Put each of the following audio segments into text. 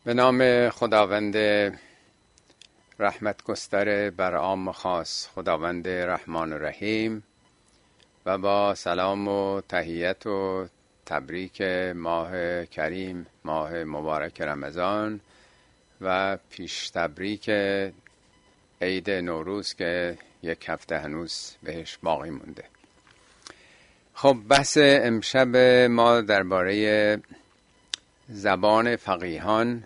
به نام خداوند رحمت گستر بر عام و خاص، خداوند رحمان و رحیم، و با سلام و تحیت و تبریک ماه کریم، ماه مبارک رمضان و پیش تبریک عید نوروز که یک هفته هنوز بهش باقی مونده. خب بحث امشب ما درباره زبان فقیهان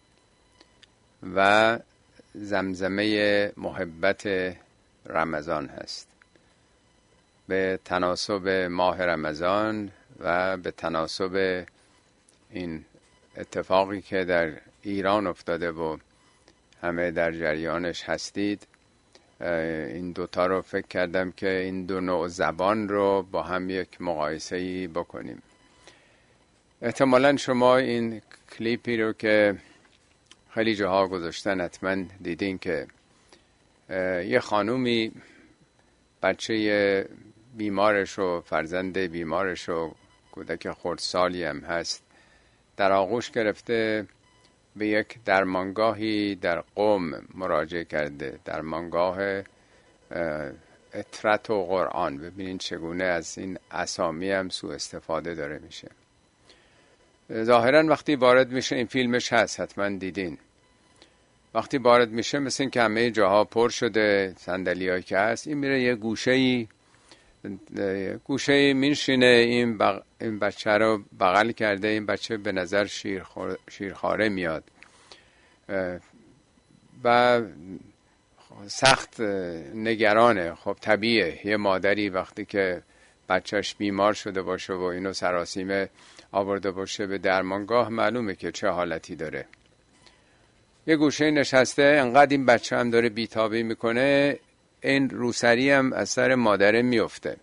و زمزمه محبت رمضان هست. به تناسب ماه رمضان و به تناسب این اتفاقی که در ایران افتاده و همه در جریانش هستید، این دوتا رو فکر کردم که این دو نوع زبان رو با هم یک مقایسه‌ای بکنیم. احتمالاً شما این کلیپی رو که خیلی جاها گذاشتن حتما دیدین که یه خانومی بچه بیمارش و فرزند بیمارش و کودک خردسالی هم هست در آغوش گرفته، به یک درمانگاهی در قم مراجعه کرده، درمانگاه اطرت و قرآن. ببینین چگونه از این اسامی هم سوء استفاده داره میشه. ظاهرا وقتی وارد میشه، این فیلمش هست حتما دیدین، وقتی وارد میشه مثل این که همه جاها پر شده، صندلیایی که هست، این میره یه گوشه‌ای میشینه، این بچه رو بغل کرده. این بچه به نظر شیرخواره میاد و سخت نگرانه. خب طبیعه یه مادری وقتی که بچهش بیمار شده باشه و اینو سراسیمه آورده باشه به درمانگاه، معلومه که چه حالتی داره. یه گوشه نشسته، انقدر این بچه هم داره بیتابی میکنه، این روسری هم از سر مادره میفته.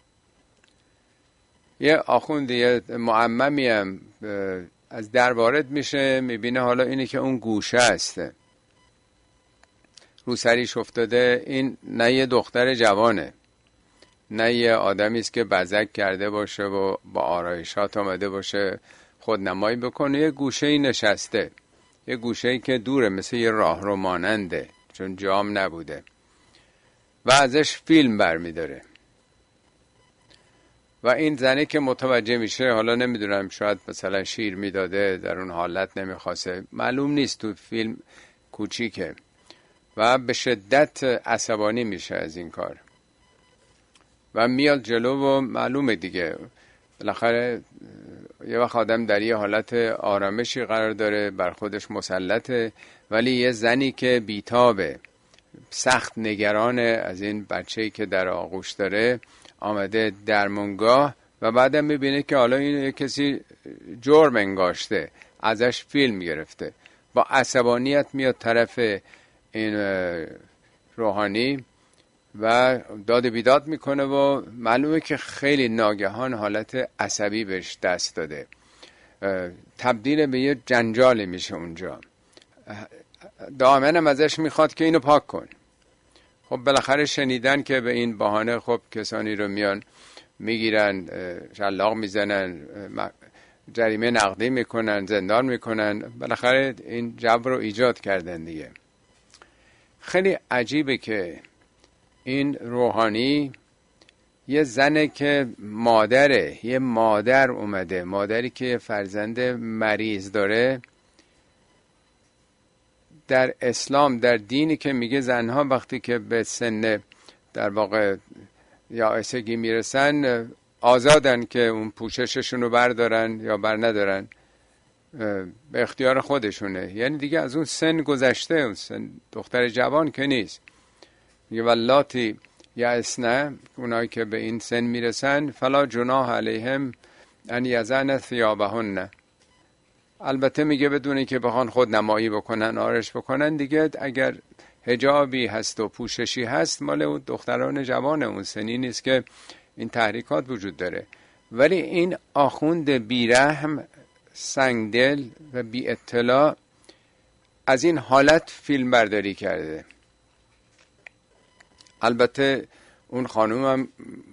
یه آخوند، یه معممی هم از در وارد میشه، میبینه حالا اینی که اون گوشه هسته، روسریش افتاده. این نه یه دختر جوانه، نه یه آدمی است که بزک کرده باشه و با آرایشات آمده باشه خودنمایی بکنه. یه گوشه‌ای نشسته، یه گوشه‌ای که دوره، مثل یه راهرو ماننده، چون جام نبوده، و ازش فیلم برمیداره. و این زنی که متوجه میشه، حالا نمیدونم شاید مثلا شیر میداده، در اون حالت نمیخواسته، معلوم نیست، تو فیلم کوچیکه، و به شدت عصبانی میشه از این کار و میاد جلو. و معلومه دیگه بالاخره یه وقت آدم در یه حالت آرامشی قرار داره، بر خودش مسلطه، ولی یه زنی که بیتابه، سخت نگرانه از این بچه‌ای که در آغوش داره، آمده درمانگاه و بعدم میبینه که حالا این کسی جرم انگاشته، ازش فیلم گرفته. با عصبانیت میاد طرف این روحانی و داد بیداد میکنه و معلومه که خیلی ناگهان حالت عصبی بهش دست داده، تبدیل به یه جنجال میشه اونجا. دائما ازش میخواد که اینو پاک کن. خب بالاخره شنیدن که به این بهانه خب کسانی رو میان میگیرن، شلاق میزنن، جریمه نقدی میکنن، زندان میکنن. بالاخره این جو رو ایجاد کردن دیگه. خیلی عجیبه که این روحانی یه زنه که مادره، یه مادر اومده، مادری که فرزند مریض داره. در اسلام، در دینی که میگه زنها وقتی که به سن در واقع یائسگی میرسن آزادن که اون پوشششون رو بردارن یا بر ندارن، به اختیار خودشونه. یعنی دیگه از اون سن گذشته، اون سن دختر جوان که نیست. میگه واللاتی یئسن، اونایی که به این سن میرسن، فلا جناح علیهم ان یضعن ثیابهن. البته میگه بدون اینکه بخوان خود نمایی بکنن، آرش بکنن دیگه، اگر حجابی هست و پوششی هست، مال اون دختران جوان اون سنی نیست که این تحریکات وجود داره. ولی این آخوند بیرحم، سنگدل و بی اطلاع از این حالت فیلم برداری کرده. البته اون خانوم هم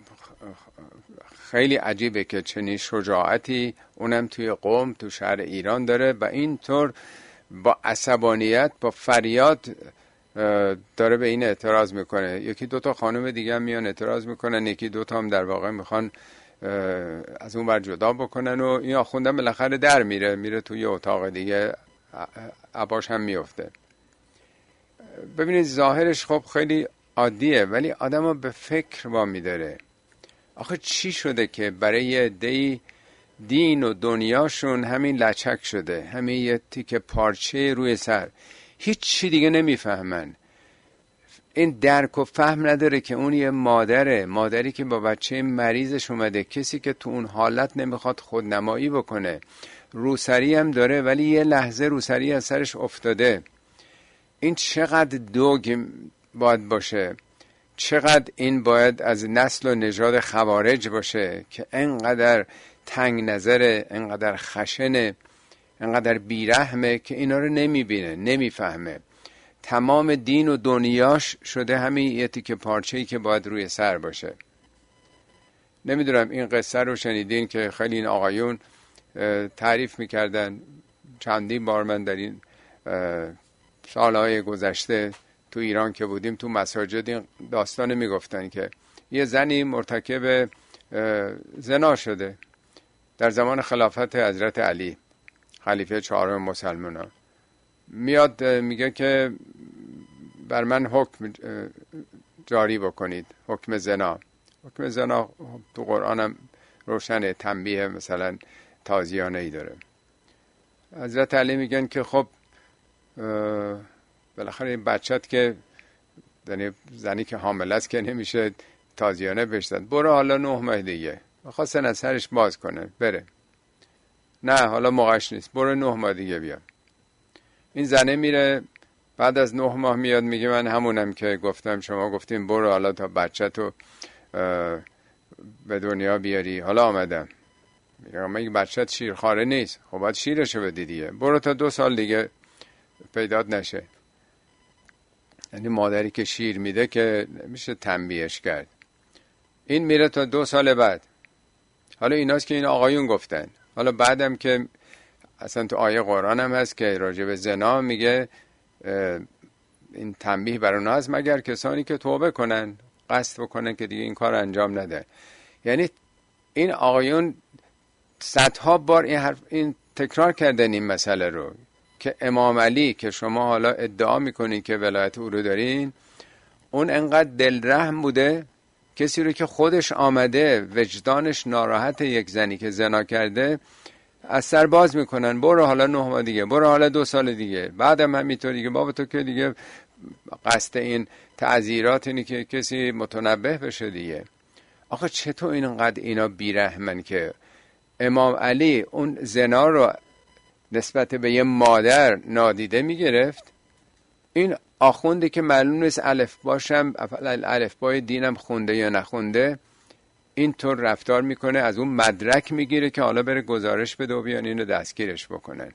خیلی عجیبه که چنین شجاعتی اونم توی قم، تو شهر ایران داره و اینطور با عصبانیت، با فریاد داره به این اعتراض میکنه. یکی دوتا خانم دیگه هم میان اعتراض میکنن، یکی دوتا هم در واقع میخوان از اون بر جدا بکنن و این آخوندم بالاخره در میره توی اتاق دیگه، عباش هم میفته. ببینید ظاهرش خب خیلی عادیه، ولی آدمو به فکر وامی داره. آخه چی شده که برای دین و دنیاشون همین لچک شده، همین یه تیکه پارچه روی سر، هیچ چی دیگه نمیفهمن. این درک و فهم نداره که اون یه مادری که با بچه مریضش اومده، کسی که تو اون حالت نمیخواد خودنمایی بکنه، روسری هم داره ولی یه لحظه روسری از سرش افتاده. این چقدر دوگ باید باشه، چقدر این باید از نسل و نژاد خوارج باشه که انقدر تنگ نظره، انقدر خشنه، انقدر بیرحمه که اینا رو نمیبینه، نمیفهمه. تمام دین و دنیاش شده همین یه تیکه پارچه‌ای که باید روی سر باشه. نمیدونم این قصه رو شنیدین که خیلی این آقایون تعریف میکردن. چندین بار من در این سالهای گذشته تو ایران که بودیم تو مساجد این داستان میگفتن که یه زنی مرتکب زنا شده در زمان خلافت حضرت علی، خلیفه چهارم مسلمانان. میاد میگه که بر من حکم جاری بکنید، حکم زنا. حکم زنا تو قرآن هم روشنه، تنبیه مثلا تازیانه ای داره. حضرت علی میگن که خب بالاخره این بچت که زنی که حامل است که نمیشه تازیانه بشتن، برو حالا 9 ماه دیگه. خواستن از سرش باز کنه بره، نه حالا موقعش نیست، برو 9 ماه دیگه بیا. این زنه میره، بعد از 9 ماه میاد میگه من همونم که گفتم، شما گفتیم برو حالا تا بچه‌تو به دنیا بیاری، حالا آمدم. میگه من بچه‌ت شیرخواره نیست، خب باید شیرشو بدی دیگه، برو تا 2 سال دیگه پیدات نشه. یعنی مادری که شیر میده که میشه تنبیهش کرد. این میره تا 2 سال بعد. حالا ایناست که این آقایون گفتن. حالا بعدم که اصلا تو آیه قرآن هم هست که راجع به زنا میگه این تنبیه بر اونها هست مگر کسانی که توبه کنن، قصد بکنن که دیگه این کار انجام نده. یعنی این آقایون صدها بار این تکرار کردن این مسئله رو که امام علی که شما حالا ادعا میکنین که ولایت او رو دارین، اون انقدر دلرحم بوده، کسی رو که خودش آمده وجدانش ناراحت یک زنی که زنا کرده از سر باز میکنن، برو حالا 9 ماه دیگه، برو حالا 2 سال دیگه. بعدم همینطور دیگه، بابا تو که دیگه قصد این تعزیرات اینی که کسی متنبه بشه دیگه. آخه چطور اینقدر اینا بیرحمن که امام علی اون زنا رو نسبت به یه مادر نادیده میگرفت؟ این آخونده که معلوم نیست الف باشم الفبای دینم خونده یا نخونده، اینطور رفتار میکنه، از اون مدرک میگیره که حالا بره گزارش بده و بیان اینو دستگیرش بکنن.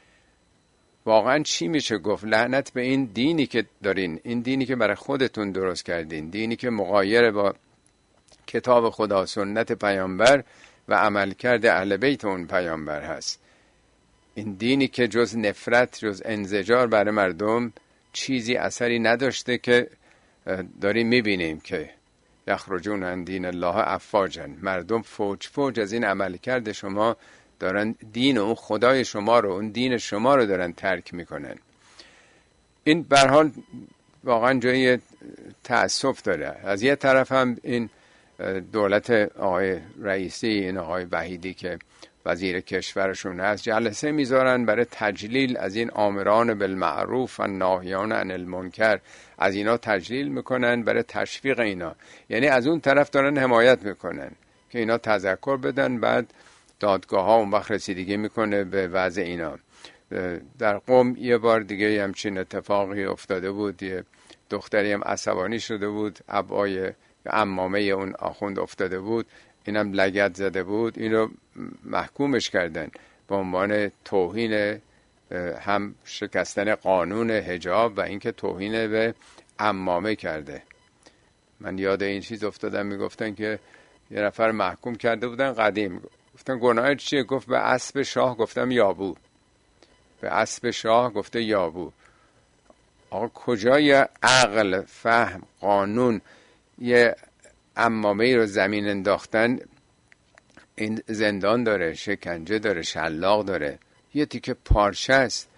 واقعا چی میشه گفت؟ لعنت به این دینی که دارین، این دینی که برای خودتون درست کردین، دینی که مغایر با کتاب خدا، سنت پیامبر و عملکرد اهل بیت اون پیامبر هست. این دینی که جز نفرت، جز انزجار برای مردم چیزی اثری نداشته که داریم میبینیم که یخرجون عن دین الله افواجا. مردم فوج فوج از این عملکرد شما دارن دین و اون خدای شما رو، اون دین شما رو دارن ترک میکنن. این به هر حال واقعا جای تأسف داره. از یه طرف هم این دولت آقای رئیسی، این آقای وحیدی که وزیر کشورشون هست، جلسه میذارن برای تجلیل از این آمران بالمعروف و ناهیان عن المنکر، از اینا تجلیل میکنن برای تشویق اینا. یعنی از اون طرف دارن حمایت میکنن که اینا تذکر بدن، بعد دادگاه ها اون وقت رسیدگی میکنه به وضع اینا. در قم یه بار دیگه همچین اتفاقی افتاده بود، یه دختری هم عصبانی شده بود، عبای عمامه اون آخوند افتاده بود، اینم لگد زده بود، این رو محکومش کردن به عنوان توهین، هم شکستن قانون حجاب و اینکه توهین به عمامه کرده. من یاد این چیز افتادم، میگفتن که یه نفر محکوم کرده بودن قدیم، گفتن گناه چیه؟ گفت به اسب شاه. گفتم یابو. به اسب شاه گفته یابو. آقا کجای عقل، فهم، قانون یه عمامه رو زمین انداختن؟ این زندان داره، شکنجه داره، شلاق داره، یه تیکه پارچه است.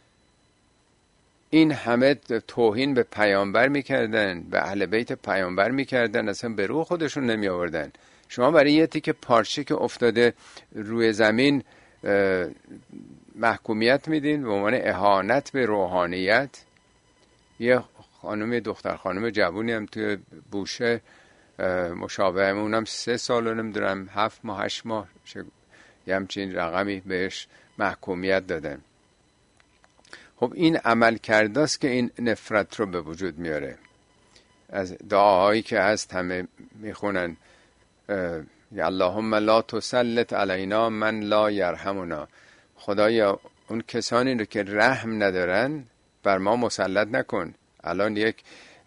این همه توهین به پیامبر میکردن، به اهل بیت پیامبر میکردن، اصلا به روح خودشون نمی آوردن. شما برای یه تیکه پارچه که افتاده روی زمین محکومیت میدین به عنوان اهانت به روحانیت. یه خانم، دختر خانم جوونی هم توی بوشه مشابه اونم 3 سال و نمیدونم 7 ماه 8 ماه یه همچین رقمی بهش محکومیت دادن. خب این عمل کرداست که این نفرت رو به وجود میاره. از دعاهایی که هست همه میخونن یا اللهم لا تسلط علینا من لا یرحمنا، خدایا اون کسانی رو که رحم ندارن بر ما مسلط نکن. الان یک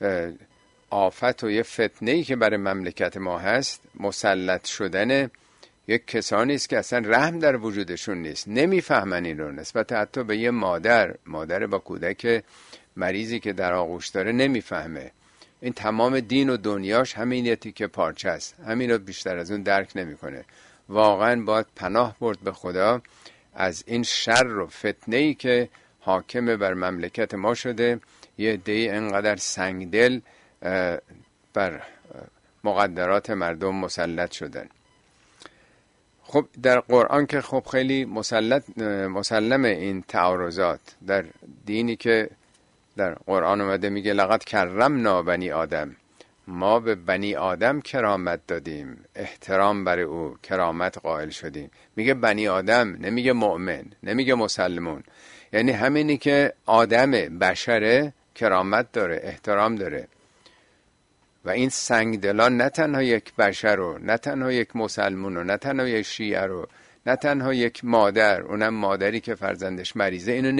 آفت و یه فتنه‌ای که برای مملکت ما هست مسلط شدن یک کسانی است که اصلا رحم در وجودشون نیست، نمیفهمن این رو. نسبت حتی به یه مادر با کودک مریضی که در آغوش داره نمیفهمه. این تمام دین و دنیاش همین یه تیکه پارچه است، همین رو بیشتر از اون درک نمیکنه. واقعا باید پناه برد به خدا از این شر و فتنه‌ای که حاکم بر مملکت ما شده. یه عده‌ای انقدر سنگدل بر مقدرات مردم مسلط شدن. خب در قرآن که خب خیلی مسلم این تعارضات. در دینی که در قرآن اومده میگه لقد کرمنا بنی آدم، ما به بنی آدم کرامت دادیم، احترام برای او، کرامت قائل شدیم. میگه بنی آدم، نمیگه مؤمن، نمیگه مسلمون. یعنی همینی که آدم بشره کرامت داره، احترام داره. و این سنگدلان نه تنها یک بشر رو، نه تنها یک مسلمون رو، نه تنها یک شیعه رو، نه تنها یک مادر، اونم مادری که فرزندش مریضه، اینو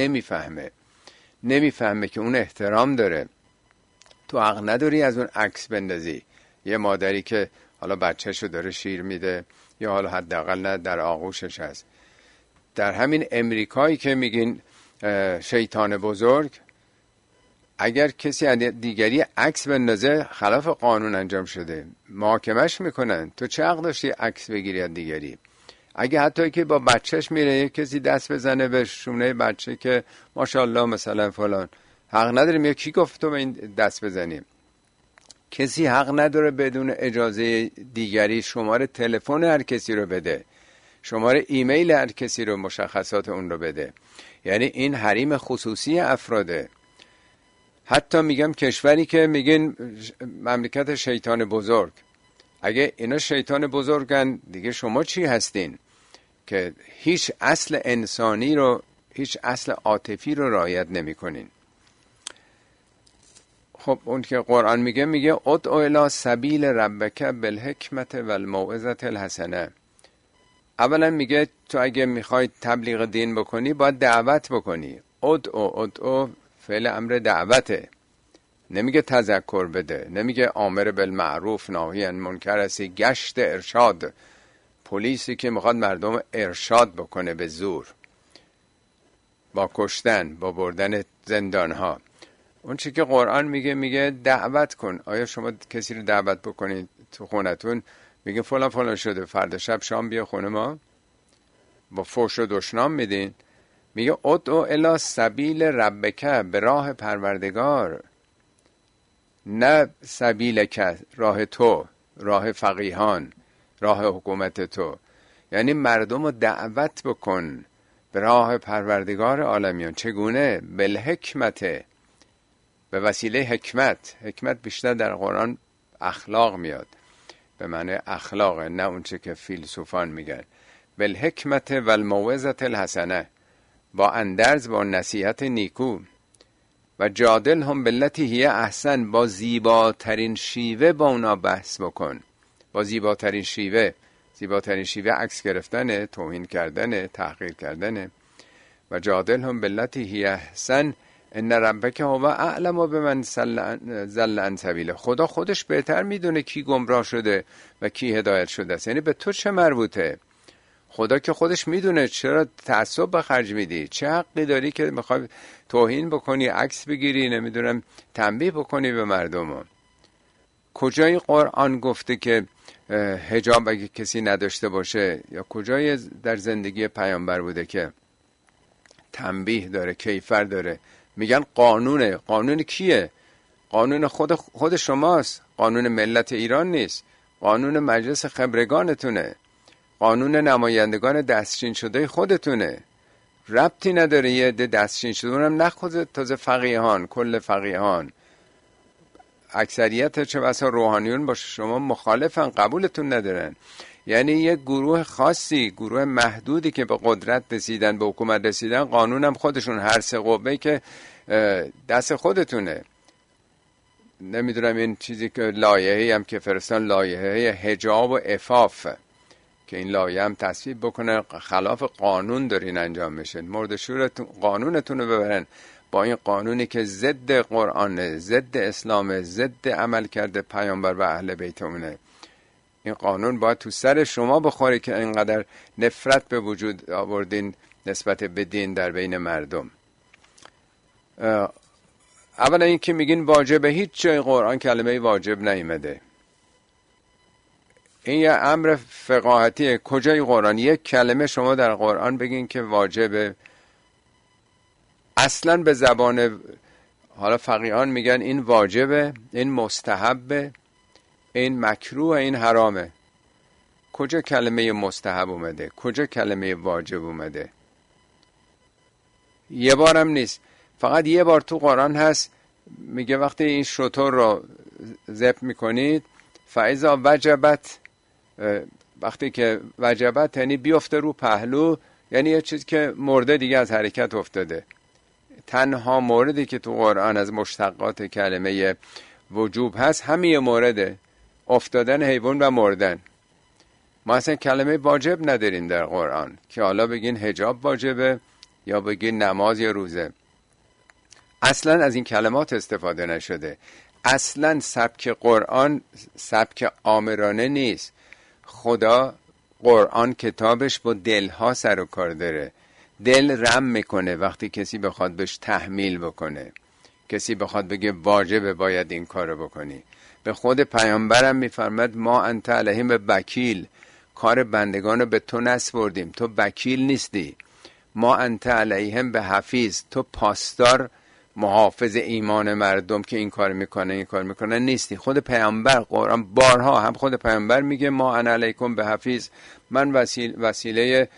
نمیفهمه که اون احترام داره. تو حق نداری از اون عکس بندازی. یه مادری که حالا بچهشو داره شیر میده یا حالا حداقل نه در آغوشش هست. در همین امریکایی که میگین شیطان بزرگ، اگر کسی از دیگری عکس بندازه خلاف قانون انجام شده، محاکمش میکنن. تو چه حق داشتی عکس بگیری از دیگری؟ اگه حتی که با بچهش میره یک کسی دست بزنه به شونه بچه که ماشاءالله مثلا فلان، حق نداریم. یا کی گفت تو به این دست بزنیم؟ کسی حق نداره بدون اجازه دیگری شماره تلفن هر کسی رو بده، شماره ایمیل هر کسی رو، مشخصات اون رو بده. یعنی این حریم خصوصی افراده. حتی میگم کشوری که میگن مملکت شیطان بزرگ، اگه اینا شیطان بزرگن دیگه شما چی هستین که هیچ اصل انسانی رو، هیچ اصل عاطفی رو رعایت نمی کنین؟ خب اون که قرآن میگه ادعو الی سبیل ربک بالحکمت والموعظة الحسنه. اولا میگه تو اگه میخوای تبلیغ دین بکنی باید دعوت بکنی. ادعو فعل امر دعوته، نمیگه تذکر بده، نمیگه آمر بالمعروف ناهی عن منکر هستی، گشت ارشاد، پلیسی که میخواد مردم ارشاد بکنه به زور، با کشتن، با بردن زندان ها. اون چی که قرآن میگه دعوت کن. آیا شما کسی رو دعوت بکنید تو خونتون، میگه فلان فلان شده فردا شب شام بیا خونه ما، با فحش و دشنام میدین؟ میگه ادعو الی سبیل ربک، به راه پروردگار، نه سبیلک راه تو، راه فقیهان، راه حکومت تو. یعنی مردم رو دعوت بکن به راه پروردگار عالمیان. چگونه؟ بالحکمت، به وسیله حکمت. حکمت بیشتر در قرآن اخلاق میاد، به معنی اخلاقه، نه اون چه که فیلسوفان میگن. بالحکمت والموعظة الحسنه، با اندرز، با نصیحت نیکو. و جادل هم بالتی هی احسن، با زیباترین شیوه با اونا بحث بکن. با زیباترین شیوه عکس گرفتنه، توهین کردنه، تحقیر کردنه. و جادل هم بالتی هی احسن ان ربک هو اعلم بمن ضل عن سبیله. خدا خودش بهتر میدونه کی گمراه شده و کی هدایت شده است. یعنی به تو چه مربوطه؟ خدا که خودش میدونه، چرا تعصب به خرج میدی؟ چه حقی داری که میخوای توهین بکنی، عکس بگیری، نمیدونم تنبیه بکنی به مردم؟ کجای قرآن گفته که حجاب اگه کسی نداشته باشه، یا کجای در زندگی پیامبر بوده که تنبیه داره، کیفر داره؟ میگن قانونه. قانون کیه؟ قانون خود شماست، قانون ملت ایران نیست، قانون مجلس خبرگانتونه، قانون نمایندگان دستچین شده خودتونه. ربطی نداره یه عده دستچین شده، اونم نه خود تازه فقیهان، کل فقیهان، اکثریت چه بسا روحانیون با شما مخالفن، قبولتون ندارن. یعنی یه گروه خاصی، گروه محدودی که به قدرت رسیدن، به حکومت رسیدن، قانونم خودشون، هر سه قوه که دست خودتونه. نمیدونم این چیزی که لایحه‌ای هم که فرستان، لایحه حجاب و عفاف، که این لایحه هم تصویب بکنه، خلاف قانون دارین انجام میشه. مرد شورتون قانونتون رو ببرن با این قانونی که ضد قرآنه، ضد اسلامه، ضد عمل کرده پیامبر و اهل بیتمونه. این قانون باید تو سر شما بخوره که اینقدر نفرت به وجود آوردین نسبت به دین در بین مردم. اولا این که میگین واجبه، هیچ جای قرآن کلمه واجب نیامده. این یه امر فقاهتیه. کجای قرآن یک کلمه شما در قرآن بگین که واجبه؟ اصلا به زبان، حالا فقیهان میگن این واجبه، این مستحبه، این مکروه، این حرامه. کجا کلمه مستحب اومده؟ کجا کلمه واجب اومده؟ یه بارم نیست، فقط یه بار تو قرآن هست، میگه وقتی این شتر رو ذبح میکنید فاذا وجبت، وقتی که وجبت یعنی بیفته رو پهلو، یعنی یه چیز که مرده دیگه از حرکت افتاده. تنها موردی که تو قرآن از مشتقات کلمه وجوب هست همین مورده، افتادن حیوان و مردن. ما اصلا کلمه واجب نداریم در قرآن که حالا بگین حجاب واجبه یا بگین نماز یا روزه. اصلا از این کلمات استفاده نشده. اصلا سبک قرآن سبک آمرانه نیست. خدا قرآن کتابش با دلها سر و کار داره. دل رم میکنه وقتی کسی بخواد بهش تحمیل بکنه، کسی بخواد بگه واجبه باید این کارو بکنی. به خود پیامبرم میفرماد ما انت علیهم بوکیل، کار بندگانو به تو نسپردیم، تو وکیل نیستی. ما انت علیهم بحفیظ، تو پاسدار محافظ ایمان مردم که این کار میکنه این کار میکنه نیستی. خود پیامبر قرآن بارها هم خود پیامبر میگه ما انا علیکم بحفیظ، من وسیله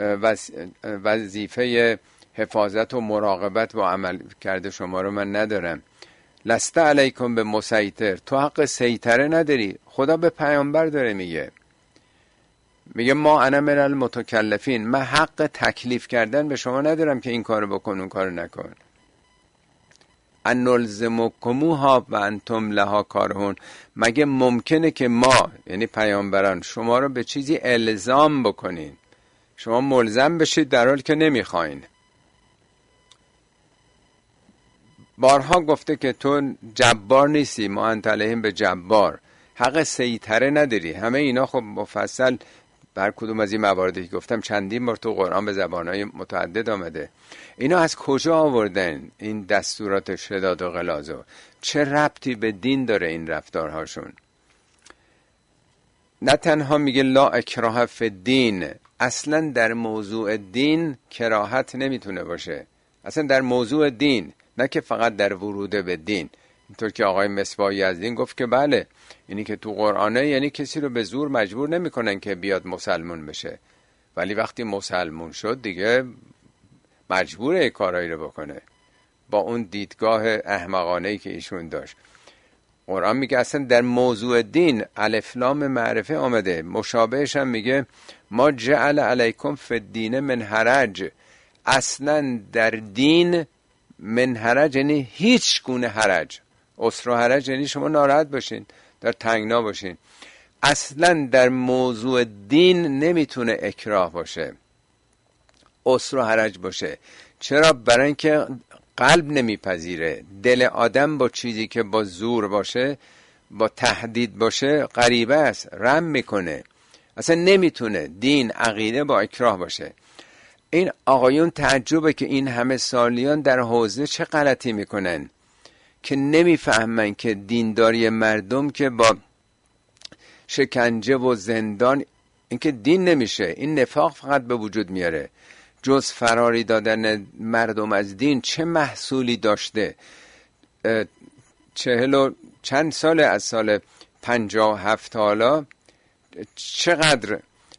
وظیفه حفاظت و مراقبت و عمل کرده شما رو من ندارم. لست علیکم به مسیطر، تو حق سیطره نداری. خدا به پیامبر داره میگه ما انا من المتکلفین، من حق تکلیف کردن به شما ندارم که این کارو بکن اون کارو نکن. ان نلزمکموها و انتم لها کارهون، مگه ممکنه که ما یعنی پیامبران شما رو به چیزی الزام بکنین، شما ملزم بشید در حالی که نمیخواین؟ بارها گفته که تو جبار نیستی، ما انت علیهم به جبار، حق سیطره نداری. همه اینا خب مفصل بر کدوم از این مواردی که گفتم چندین بار تو قرآن به زبانهای متعدد آمده. اینا از کجا آوردن این دستورات شداد و غلاظو؟ چه ربطی به دین داره این رفتارهاشون؟ نه تنها میگه لا اکراه فی الدین، اصلا در موضوع دین کراهت نمیتونه باشه، اصلا در موضوع دین، نه که فقط در ورود به دین. اینطور که آقای مصباح یزدی گفت که بله، اینی که تو قرآنه یعنی کسی رو به زور مجبور نمیکنن که بیاد مسلمون بشه، ولی وقتی مسلمون شد دیگه مجبوره کارایی رو بکنه با اون دیدگاه احمقانه‌ای که ایشون داشت. قرآن میگه اصلا در موضوع دین الف لام معرفه آمده. مشابهش هم میگه ما جعل علیکم فی الدین من حرج، اصلا در دین من حرج یعنی هیچ گونه حرج. اسر و حرج یعنی شما ناراحت باشین، در تنگنا باشین. اصلا در موضوع دین نمیتونه اکراه باشه، اسر و حرج باشه. چرا؟ برای اینکه قلب نمیپذیره. دل آدم با چیزی که با زور باشه، با تهدید باشه، غریبه است، رم میکنه. اصلا نمیتونه دین عقیده با اکراه باشه. این آقایون تعجبه که این همه سالیان در حوزه چه غلطی میکنن که نمیفهمن که دینداری مردم که با شکنجه و زندان این که دین نمیشه، این نفاق فقط به وجود میاره. جز فراری دادن مردم از دین چه محصولی داشته؟ 40 و چند سال از سال 57 حالا چقدر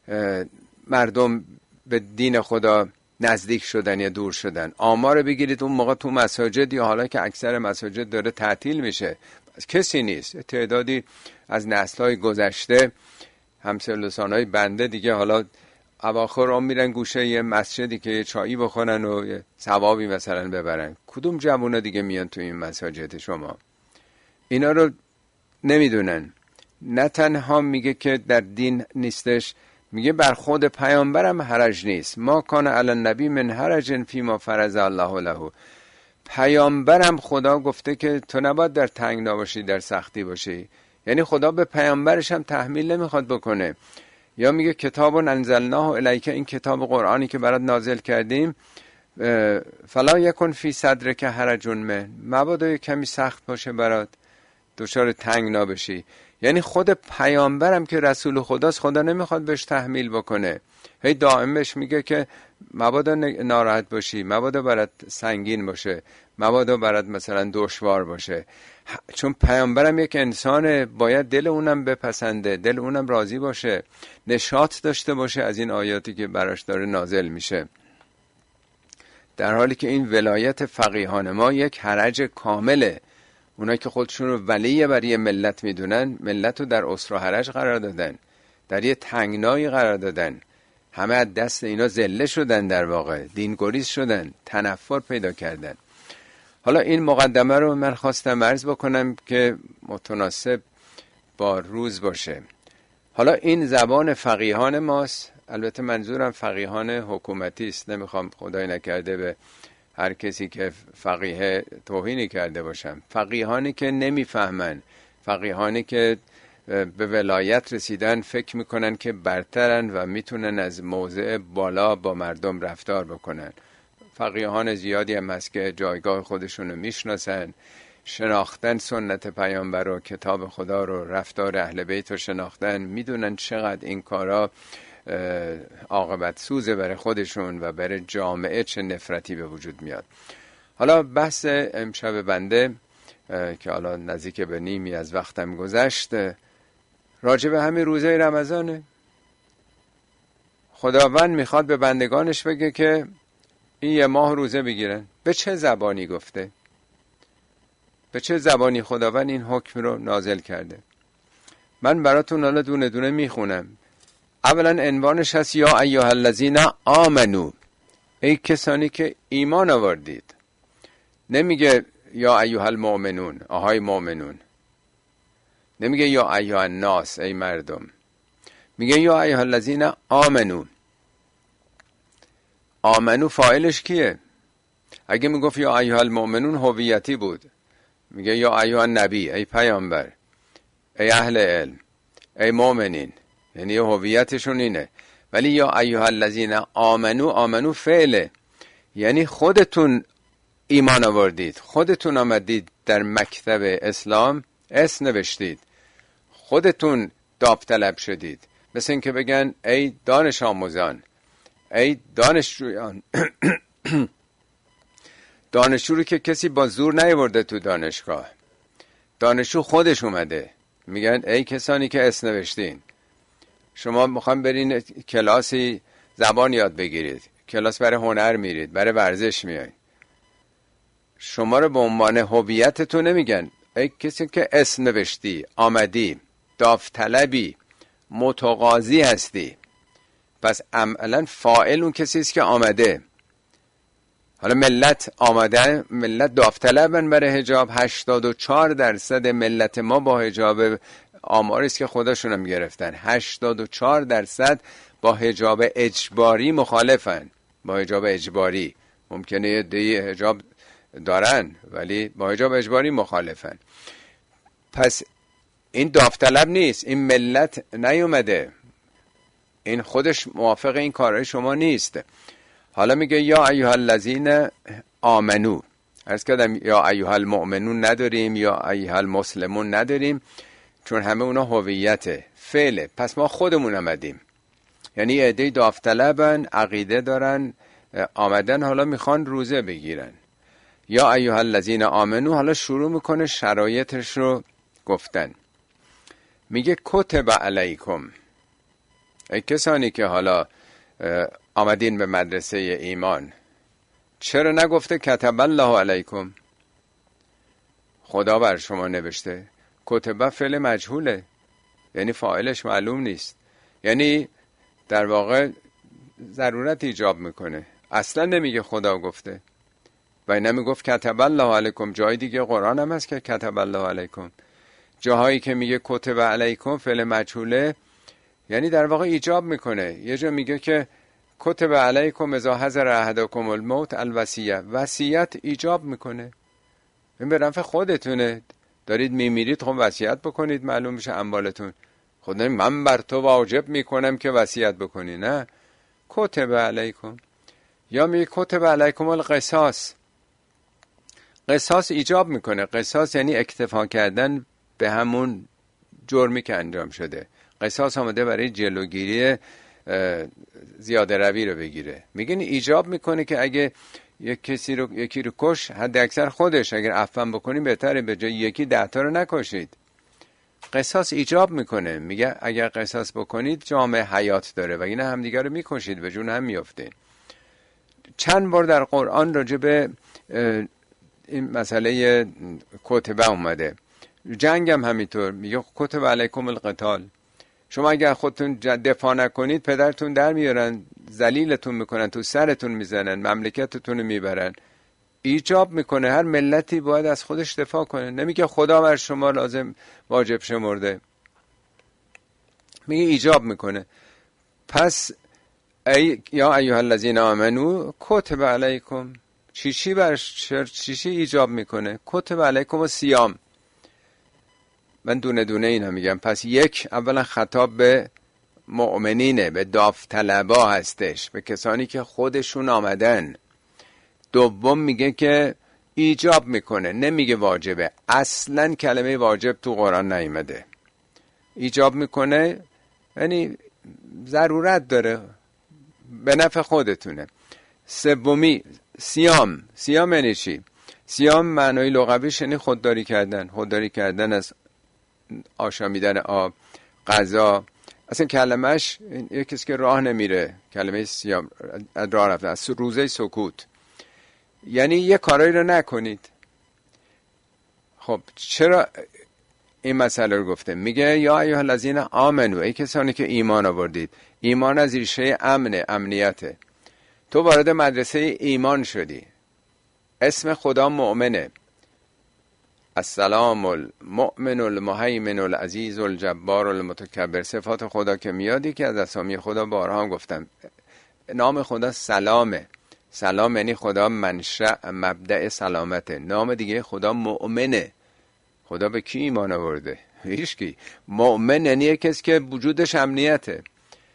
مردم به دین خدا نزدیک شدن یا دور شدن؟ آمار بگیرید اون موقع تو مساجد یا حالا که اکثر مساجد داره تعطیل میشه کسی نیست. تعدادی از نسل‌های گذشته همسلسان‌های بنده دیگه حالا اواخر هم میرن گوشه یه مسجدی که یه چایی بخورن و یه ثوابی مثلا ببرن. کدوم جوونا دیگه میان تو این مساجد شما؟ اینا رو نمیدونن. نه تنها میگه که در دین نیستش، میگه بر خود پیامبرم حرج نیست. ما کان علی النبی من حرج فیما فرض الله له. پیامبرم خدا گفته که تو نباید در تنگنا باشی، در سختی باشی. یعنی خدا به پیامبرش هم تحمیل نمیخواد بکنه. یا میگه کتاب انزلناه الیک، این کتاب قرآنی که برات نازل کردیم، فلا یکن فی صدرک حرج منه، مبادا کمی سخت باشه برات، دچار تنگنا بشی. یعنی خود پیامبرم که رسول خداست، خدا نمیخواد بهش تحمیل بکنه. هی دائم بهش میگه که مبادا ناراحت باشی، مبادا برات سنگین باشه، مبادا برات مثلا دشوار باشه. چون پیامبرم یک انسانه، باید دل اونم بپسنده، دل اونم راضی باشه، نشاط داشته باشه از این آیاتی که براش داره نازل میشه. در حالی که این ولایت فقیهان ما یک حرج کامله. اونایی که خودشون رو ولی برای ملت میدونن، ملت رو در اسر و حرج قرار دادن، در یه تنگنایی قرار دادن. همه از دست اینا ذله شدن، در واقع دینگریز شدن، تنفر پیدا کردن. حالا این مقدمه رو من خواستم عرض بکنم که متناسب با روز باشه. حالا این زبان فقیهان ماست. البته منظورم فقیهان حکومتی است، نمیخوام خدای نکرده به هر کسی که فقیه توهینی کرده باشم. فقیهانی که نمیفهمن، فقیهانی که به ولایت رسیدن فکر میکنن که برترن و میتونن از موضع بالا با مردم رفتار بکنن. فقیهان زیادی هم هست که جایگاه خودشونو میشناسن، شناختن سنت پیامبر و کتاب خدا رو، رفتار اهل بیت رو شناختن، میدونن چقدر این کارا عاقبت سوزه برای خودشون و برای جامعه، چه نفرتی به وجود میاد. حالا بحث امشب بنده که حالا نزدیک به نیمی از وقتم گذشت، راجع به همین روزه رمضانه. خداوند میخواد به بندگانش بگه که این یه ماه روزه بگیرن. به چه زبانی گفته؟ به چه زبانی خداوند این حکم رو نازل کرده؟ من براتون حالا دونه دونه میخونم. اولا عنوانش هست یا ایها الذین آمنو، ای کسانی که ایمان آوردید. نمیگه یا ایها المؤمنون، آهای مؤمنون. نمیگه یا ایها الناس، ای مردم. میگه یا ایها الذین آمنو. آمنو فاعلش کیه؟ اگه میگفت یا ایها المؤمنون هویتی بود. میگه یا ایها النبی، ای پیامبر، ای اهل علم، ای مؤمنین، یعنی هویتشون اینه. ولی یا ایها الذین آمنو، آمنو فعله، یعنی خودتون ایمان آوردید، خودتون آمدید در مکتب اسلام اسم نوشتید، خودتون داوطلب شدید. مثل این که بگن ای دانش آموزان، ای دانشجویان. دانشجو رو که کسی با زور نیاورده تو دانشگاه، دانشجو خودش اومده. میگن ای کسانی که اسم نوشتین. شما میخوام برین کلاسی زبان یاد بگیرید، کلاس برای هنر میرید، برای ورزش میایید، شما رو به عنوان هویتتون نمیگن. ای کسی که اسم نوشتی، آمدی، داوطلبی، متقاضی هستی. پس عملا فاعل اون کسی است که آمده. حالا ملت آمده، ملت داوطلبن برای حجاب. 84% ملت ما با حجاب، آماری است که خودشون هم گرفتن، 84% با حجاب اجباری مخالفن. با حجاب اجباری ممکنه یه دی حجاب دارن ولی با حجاب اجباری مخالفن. پس این داوطلب نیست، این ملت نیومده. این خودش موافق این کارهای شما نیست. حالا میگه یا ایها الذین آمنو، عرض کردم یا ایها المؤمنون نداریم، یا ایها المسلمون نداریم، چون همه اونا هویت فعله. پس ما خودمون آمدیم، یعنی عده داوطلبن، عقیده دارن، آمدن حالا میخوان روزه بگیرن. یا ایها الذین آمنو، حالا شروع میکنه شرایطش رو گفتن. میگه کتب علیکم، ای کسانی که حالا آمدین به مدرسه ایمان، چرا نگفته کتب الله علیکم؟ خدا بر شما نوشته. کتب فعل مجهوله، یعنی فاعلش معلوم نیست، یعنی در واقع ضرورت ایجاب میکنه. اصلا نمیگه خدا گفته و این نمیگفت کتب الله علیکم. جای دیگه قرآن هم هست که کتب الله علیکم. جاهایی که میگه کتب علیکم فعل مجهوله، یعنی در واقع ایجاب میکنه. یه جا میگه که کتب علیکم اذا حضر احدکم الموت الوصیه، وصیت ایجاب میکنه. این به نفع خودتونه، دارید میمیرید، خب وصیت بکنید معلوم میشه اموالتون. خدا من بر تو واجب میکنم که وصیت بکنی، نه، کتب علیکم. یا میگه کتب علیکم القصاص، قصاص ایجاب میکنه. قصاص یعنی اکتفا کردن به همون جرمی که انجام شده. قصاص آمده برای جلوگیری زیاده روی رو بگیره. میگن ایجاب میکنه که اگه یکی رو کش، حد اکثر خودش اگر عفو بکنی بهتره، به جای یکی 10 تا رو نکشید. قصاص ایجاب میکنه. میگه اگر قصاص بکنید جامعه حیات داره و اینا همدیگه رو میکشید، به جون هم میفته. چند بار در قرآن راجع به این مسئله کتبه اومده. جنگ هم همینطور، میگه کتب علیکم القتال. شما اگر خودتون دفاع نکنید پدرتون در میارن، ذلیلتون میکنن، تو سرتون میزنن، مملکتتون رو میبرن. ایجاب میکنه هر ملتی باید از خودش دفاع کنه. نمیگه خدا بر شما لازم واجب شمرده، میگه ایجاب میکنه. پس یا ایها الذین آمنو کتب علیکم، چی ایجاب میکنه؟ کتب علیکم و صیام. من دونه دونه اینا میگم. پس یک، اولا خطاب به مؤمنینه، به داوطلبا هستش، به کسانی که خودشون آمدن. دوم میگه که ایجاب میکنه، نمیگه واجبه. اصلا کلمه واجب تو قرآن نیامده. ایجاب میکنه یعنی ضرورت داره، به نفع خودتونه. سومی صیام. صیام یعنی چی؟ صیام معنای لغویش یعنی خودداری کردن. خودداری کردن از آشامیدن آب، غذا. اصلا کلمش یک کسی که راه نمیره، کلمه صیام راه رفتن، از روزه سکوت، یعنی یه کارایی رو نکنید. خب چرا این مسئله رو گفته؟ میگه یا ایها الذین آمنو، ای کسانی که ایمان آوردید. ایمان از ریشه امنیته. تو وارد مدرسه ایمان شدی، اسم خدا مؤمنه. السلام المؤمن المهیمن العزیز الجبار المتکبر. صفات خدا که میادی که از اسامی خدا بارها گفتم. نام خدا سلامه. سلام یعنی خدا منشأ مبدأ سلامته. نام دیگه خدا مؤمنه. خدا به کی ایمان آورده؟ هیچ کی. مؤمن یعنی کسی که وجودش امنیته،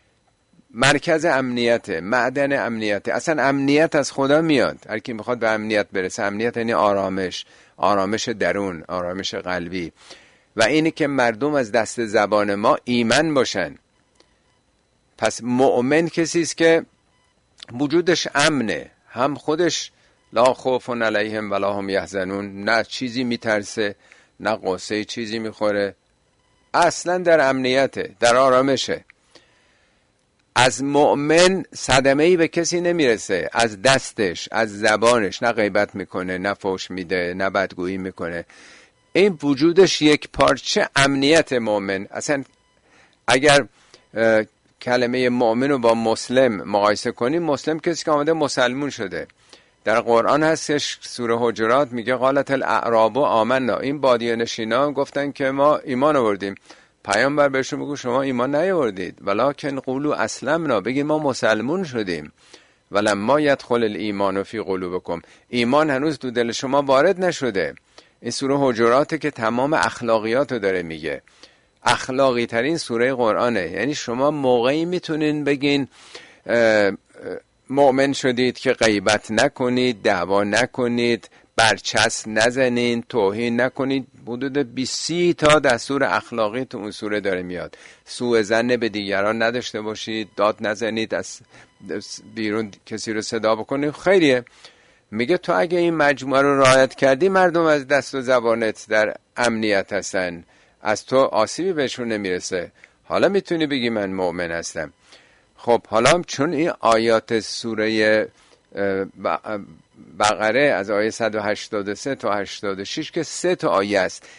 مرکز امنیته، معدن امنیته. اصلا امنیت از خدا میاد. هر کی میخواد به امنیت برسه. امنیت یعنی آرامش، آرامش درون، آرامش قلبی. و اینی که مردم از دست زبان ما ایمن باشن. پس مؤمن کسی است که وجودش امنه، هم خودش لا خوف علیهم ولا هم یحزنون، نه چیزی میترسه، نه قصه چیزی میخوره، اصلا در امنیته، در آرامشه. از مؤمن صدمه‌ای به کسی نمیرسه، از دستش، از زبانش، نه غیبت میکنه، نه فحش میده، نه بدگویی میکنه. این وجودش یک پارچه امنیت مؤمن. اصلا اگر کلمه مؤمن رو با مسلم مقایسه کنیم، مسلم کسی که آمده مسلمون شده. در قرآن هستش سوره حجرات میگه قالت الاعراب آمنا، این بادیه نشینا گفتن که ما ایمان آوردیم. پیامبر بهشون میگه شما ایمان نیاوردید، ولکن قولوا اسلمنا، بگید ما مسلمون شدیم. ولما یدخل الایمان فی قلوبکم، ایمان هنوز تو دل شما وارد نشده. این سوره حجرات که تمام اخلاقیات رو داره میگه. اخلاقی ترین سوره قرآنه. یعنی شما موقعی میتونین بگین مؤمن شدید که غیبت نکنید، دعوا نکنید، برچسب نزنید، توهین نکنید. حدود 20 تا دستور اخلاقی تو اون سوره داره میاد. سوء ظن به دیگران نداشته باشید، داد نزنید، از بیرون کسی رو صدا بکنید. خیلیه. میگه تو اگه این مجموعه رو رعایت کردی، مردم از دست و زبانت در امنیت هستن، از تو آسیبی بهشون نمیرسه. حالا میتونی بگی من مؤمن هستم. خب حالا چون این آیات سوره بقره از آیه 183 تا 86 که 3 تا آیه است،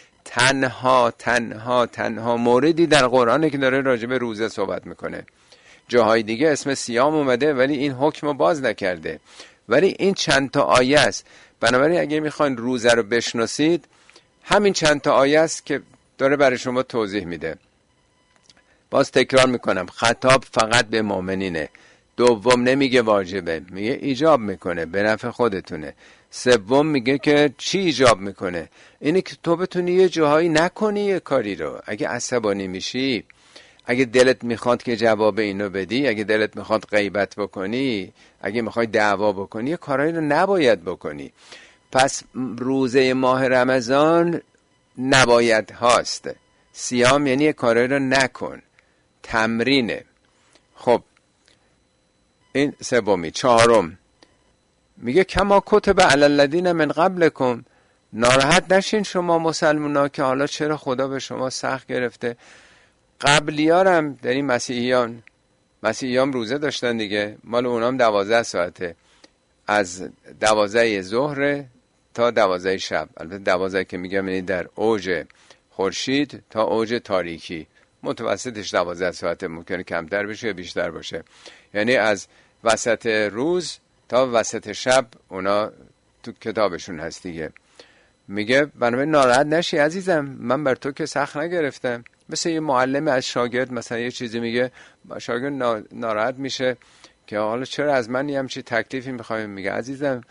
تنها موردی در قرآنه که داره راجع به روزه صحبت میکنه. جاهای دیگه اسم صیام اومده ولی این حکم رو باز نکرده، ولی این چند تا آیه است. بنابراین اگه میخواین روزه رو بشناسید، همین چند تا آیه است که داره برای شما توضیح میده. باز تکرار میکنم، خطاب فقط به مؤمنینه. دوم نمیگه واجبه، میگه ایجاب میکنه، به نفع خودتونه. سوم میگه که چی ایجاب میکنه؟ اینه که تو بتونی یه جاهایی نکنی یه کاری رو. اگه عصبانی میشی، اگه دلت میخواد که جواب اینو بدی، اگه دلت میخواد غیبت بکنی، اگه میخوای دعوا بکنی، یه کارایی رو نباید بکنی. پس روزه ماه رمضان نباید هاست. صیام یعنی یه کارایی رو نکن، تمرینه. خب این سومی. چهارم میگه کما کتب علی الذین من قبلکم، ناراحت نشین شما مسلمونا که حالا چرا خدا به شما سخت گرفته. قبلیارم در این مسیحیان روزه داشتن دیگه، مال اونام 12 ساعته، از 12 ظهر تا 12 شب. البته 12 که میگم یعنی در اوج خورشید تا اوج تاریکی، متوسطش 12 ساعته، ممکنه کمتر بشه یا بیشتر باشه. یعنی از وسط روز تا وسط شب اونا تو کتابشون هست دیگه. میگه بنابراین ناراحت نشی عزیزم، من بر تو که سخت نگرفتم. مثل یه معلم از شاگرد مثلا یه چیزی میگه، شاگرد ناراحت میشه که حالا چرا از من یه همچی تکلیفی میخوایم. میگه عزیزم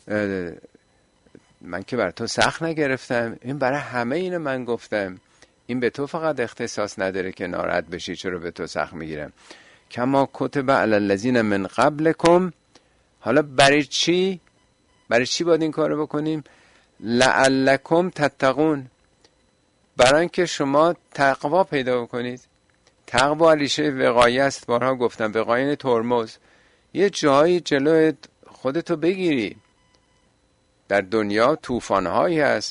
من که بر تو سخت نگرفتم، این برای همه اینو من گفتم، این به تو فقط اختصاص نداره که ناراحت بشی چرا به تو سخت میگیرم. کما کتب علی الذین من قبلکم. حالا برای چی باید این کارو بکنیم؟ لعلکم تتقون، برای اینکه شما تقوا پیدا بکنید. تقوا ریشه وقایه است. بارها گفتم وقایه ترمز، یه جایی جلوی خودتو بگیری. در دنیا طوفان‌هایی هست،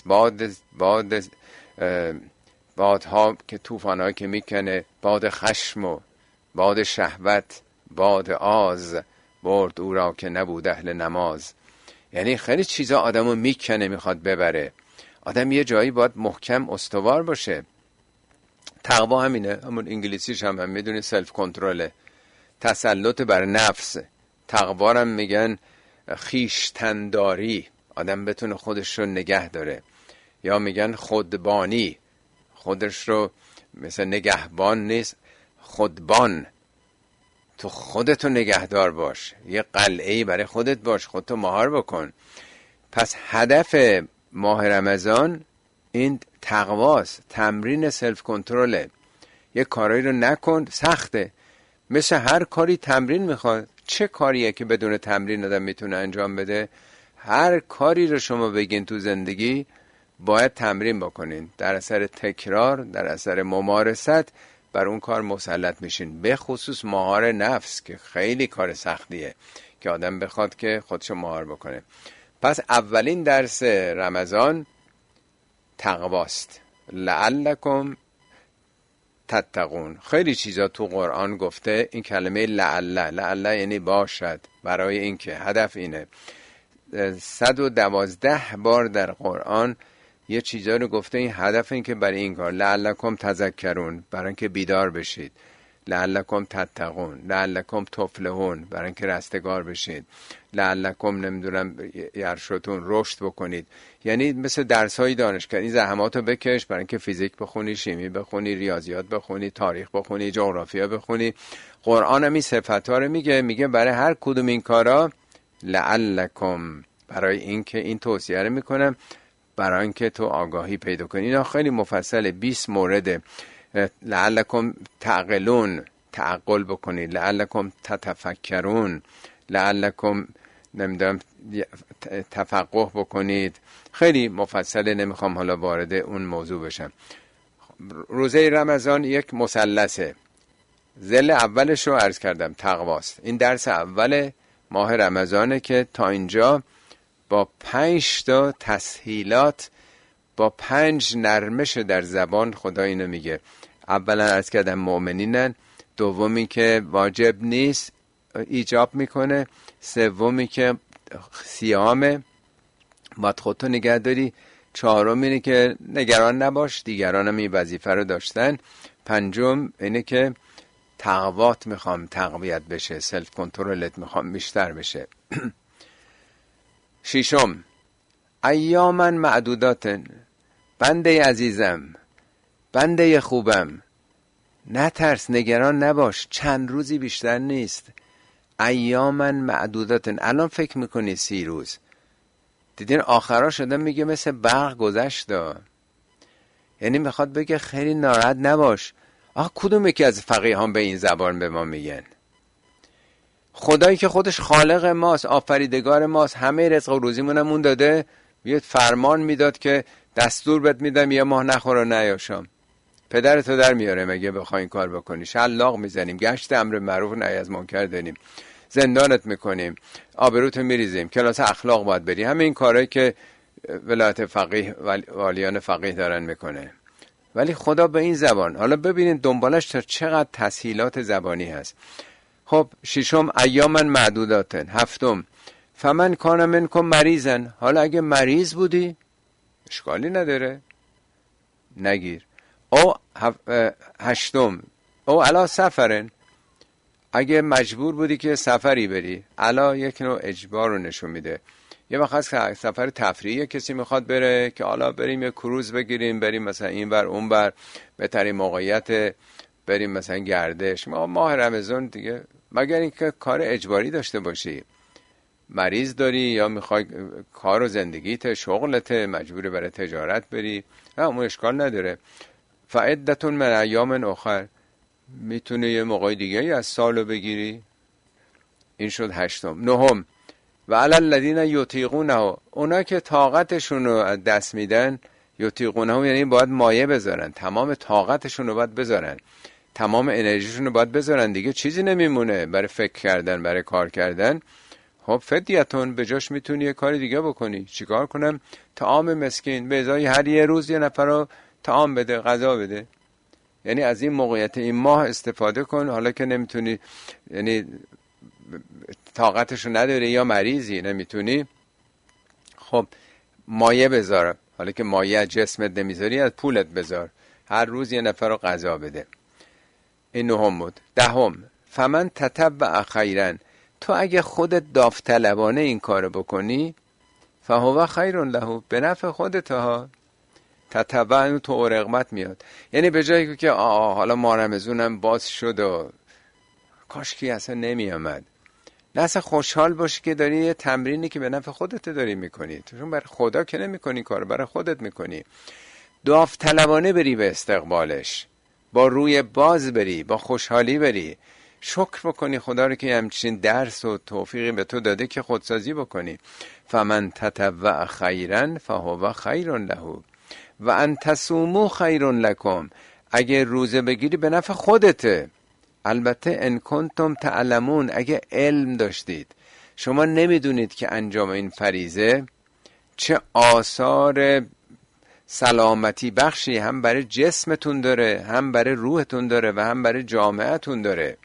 بادها که طوفان‌هایی که میکنه، باد خشم و باد شهوت، باد آز برد او را که نبود اهل نماز. یعنی خیلی چیزا آدمو میکنه، میخواد ببره. آدم یه جایی باید محکم استوار باشه. تقوا همینه، همون انگلیسیش هم میدونی سلف کنترله، تسلط بر نفس. تقوا هم میگن خیشتنداری، آدم بتونه خودش رو نگه داره. یا میگن خودبانی، خودش رو مثل نگهبان نیست، خودبان. تو خودتو نگهدار باش، یه قلعه‌ای برای خودت باش، خودتو مهار بکن. پس هدف ماه رمضان این تقواست، تمرین سلف کنترله. یه کارایی رو نکن، سخته، مثل هر کاری تمرین میخواد. چه کاریه که بدون تمرین آدم میتونه انجام بده؟ هر کاری رو شما بگین تو زندگی باید تمرین بکنین، در اثر تکرار، در اثر ممارست بر اون کار مسلط میشین. به خصوص مهار نفس که خیلی کار سختیه که آدم بخواد که خودشو مهار بکنه. پس اولین درس رمضان تقواست. لعلکم تتقون. خیلی چیزا تو قرآن گفته این کلمه لعل یعنی باشد، برای این که هدف اینه. 112 بار در قرآن یه چیزا رو گفته این هدف این که برای این کار. لعلکم تذکرون، برای اینکه بیدار بشید. لعلکم تتقون، لعلکم تفلحون، برای اینکه رستگار بشید. لعلکم نمیدونم یرشتون، رشد بکنید. یعنی مثل درس‌های دانشگاه این زحماتو بکش برای اینکه فیزیک بخونی، شیمی بخونی، ریاضیات بخونی، تاریخ بخونی، جغرافیا بخونی. قرآن هم این صفات‌ها رو میگه برای هر کدوم این کارا لعلکم، برای اینکه این توصیه رو میکنم برای اینکه تو آگاهی پیدا کنی. اینا خیلی مفصله، 20 مورد لعلکم تعقلون، تعقل بکنید، لعلکم تتفکرون، لعلکم نمیدونم تفقه بکنید. خیلی مفصله، نمیخوام حالا وارد اون موضوع بشم. روزه رمضان یک مثلثه. ذیل اولش رو عرض کردم، تقواست. این درس اول ماه رمضانه که تا اینجا با 5 تا تسهیلات، با 5 نرمش در زبان خدا اینو میگه. اولا عرض کردم مؤمنینن، دومی که واجب نیست ایجاب میکنه، سومی که صیام باید خودتو نگه داری، چهارم اینه که نگران نباش دیگران هم این وظیفه رو داشتن، پنجم اینه که تقوات میخوام تقویت بشه، سلف کنترلت میخوام بیشتر بشه. ششم ایاما معدودات، بنده عزیزم، بنده خوبم، نترس، نگران نباش، چند روزی بیشتر نیست. ایاما معدودات، الان فکر میکنی 30 روز، دیدین آخرا شده میگه مثل برق گذشت. یعنی میخواد بگه خیلی ناراحت نباش. کدوم یکی از فقیهان به این زبان به ما میگن؟ خدایی که خودش خالق ماست، آفریدگار ماست، همه رزق و روزیمونم اون داده، یه فرمان میداد که دستور بهت میدم یه ماه نخور و نیاشام. پدرتو در میاره مگه بخوای این کار بکنی؟ شلاق میزنیم، گشت امر معروف و نهی از منکر داریم، زندانت میکنیم، آبروتو میریزیم، کلاس اخلاق باید بری. همه این کارهایی که ولایت فقیه والیان فقیه دارن میکنه. ولی خدا به این زبان، حالا ببینید دنبالش تا چقدر تسهیلات زبانی هست. خب ششم ایاما معدودات. هفتم فمن کان منکم مریضا، حالا اگه مریض بودی اشکالی نداره نگیر. او هشتم او علا سفرن، اگه مجبور بودی که سفری بری، علا یک نوع اجبار رو نشون میده. یه وقت هست سفر تفریحی کسی میخواد بره که حالا بریم یه کروز بگیریم، بریم مثلا این بر اون بر، بهترین موقعیت بریم مثلا گردش. ماه رمضان دیگه مگر اینکه کار اجباری داشته باشی، مریض داری یا میخوای کار و زندگیت شغلت، مجبوری برای تجارت بری، اون اشکال نداره. فعدتون من ایام اخر، میتونه یه موقع دیگه از سالو بگیری. این شد هشتم. نهم و علی الذین یطیقونه، اونا که طاقتشون رو از دست میدن، یطیقونه یعنی باید مایه بذارن، تمام طاقتشون رو باید بذارن، تمام انرژیشون رو باید بذارن، دیگه چیزی نمیمونه برای فکر کردن، برای کار کردن. خب فدیتون، به جاش میتونی یه کاری دیگه بکنی. چیکار کنم؟ طعام مسکین، به ازای هر یه روز یه نفر رو طعام بده، غذا بده. یعنی از این موقعیت این ماه استفاده کن، حالا که نمیتونی، یعنی طاقتشو نداری یا مریضی نمیتونی، خب مایه بذار، حالا که مایه از جسمت نمیذاری از پولت بذار، هر روز یه نفر رو غذا بده. این نهم بود. دهم فمن تتبع خیرا، تو اگه خودت داوطلبانه این کارو بکنی، فهو خیر له، به نفع خودت ها. تتبع تو رغبت میاد، یعنی به جایی که حالا ما رمضونم باز شد و کاش کی اصلا نمی آمد، نه اصلا خوشحال باشی که داری یه تمرینی که به نفع خودت داری میکنی، چون برای خدا که نمی کنی کار، برای خودت میکنی. داوطلبانه بری به استقبالش، با روی باز بری، با خوشحالی بری، شکر بکنی خدا رو که همچین درس و توفیقی به تو داده که خودسازی بکنی. فمن تطوع خیرا فهو خیر له و ان تصوموا خیر لکم، اگه روزه بگیری به نفع خودته. البته ان کنتم تعلمون، اگه علم داشتید. شما نمیدونید که انجام این فریضه چه آثار سلامتی بخشی هم برای جسمتون داره، هم برای روحتون داره و هم برای جامعهتون داره.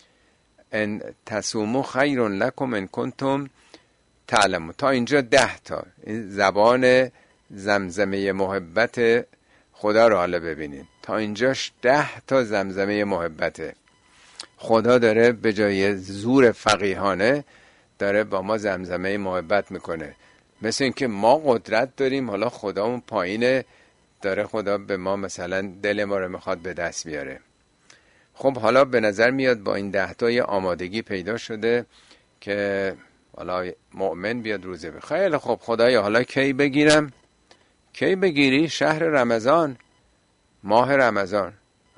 ان تصوموا خیر لکم ان کنتم تعلمون. تا اینجا 10 تا این زبان زمزمه محبت خدا رو حالا ببینید. تا اینجاش 10 تا زمزمه محبته. خدا داره به جای زور فقیهانه داره با ما زمزمه محبت میکنه. مثل این که ما قدرت داریم، حالا خدامون پایینه، داره خدا به ما مثلا دل ما رو میخواد به دست بیاره. خب حالا به نظر میاد با این 10 تا آمادگی پیدا شده که حالا مؤمن بیاد روزه بخیر. خیلی خب خدایا حالا کی بگیرم؟ کی بگیری؟ شهر رمضان، ماه رمضان.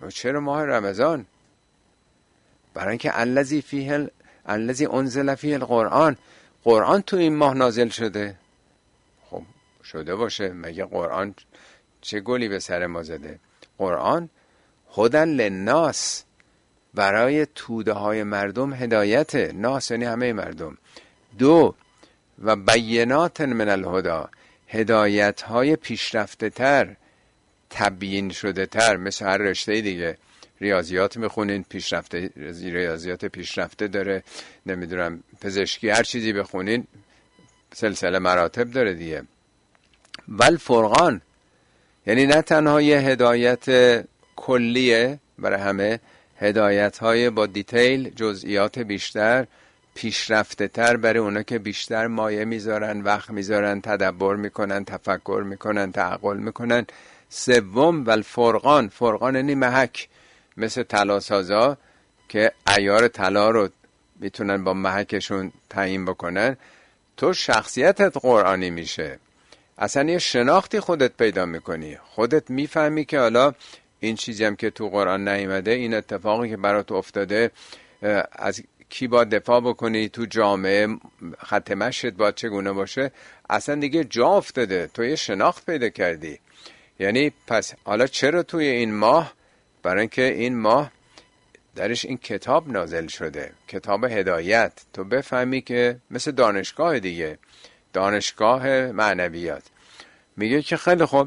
چرا ماه رمضان؟ برای اینکه الذی انزل فیه القرآن، قرآن تو این ماه نازل شده. خب شده باشه، مگه قرآن چه گلی به سر ما زده؟ قرآن هدی للناس، برای توده های مردم هدایت، ناس یعنی همه مردم. 2 و بینات من الهدی، هدایت های پیشرفته تر، تبیین شده تر، مثل هر رشته دیگه. ریاضیات میخونین پیشرفته، ریاضیات پیشرفته داره، نمیدونم پزشکی، هر چیزی بخونین سلسله مراتب داره دیگه. والفرقان، یعنی نه تنها یه هدایت کلیه برای همه، هدایت های با دیتیل، جزئیات بیشتر، پیشرفته تر برای اونا که بیشتر مایه میذارن، وقت میذارن، تدبر میکنن، تفکر میکنن، تعقل میکنن. 3 والفرقان، فرقان یعنی محک، مثل طلاسازا که عیار طلا رو میتونن با محکشون تعیین بکنن. تو شخصیتت قرآنی میشه، اصلا یه شناختی خودت پیدا میکنی، خودت میفهمی که حالا این چیزی هم که تو قرآن نیامده، این اتفاقی که برات افتاده، از کی باید دفاع بکنی تو جامعه، خط مشیت باید چگونه باشه، اصلا دیگه جا افتاده، تو یه شناخت پیدا کردی. یعنی پس حالا چرا توی این ماه؟ برای اینکه این ماه درش این کتاب نازل شده، کتاب هدایت، تو بفهمی که مثل دانشگاه دیگه، دانشگاه معنویات. میگه که خیلی خوب،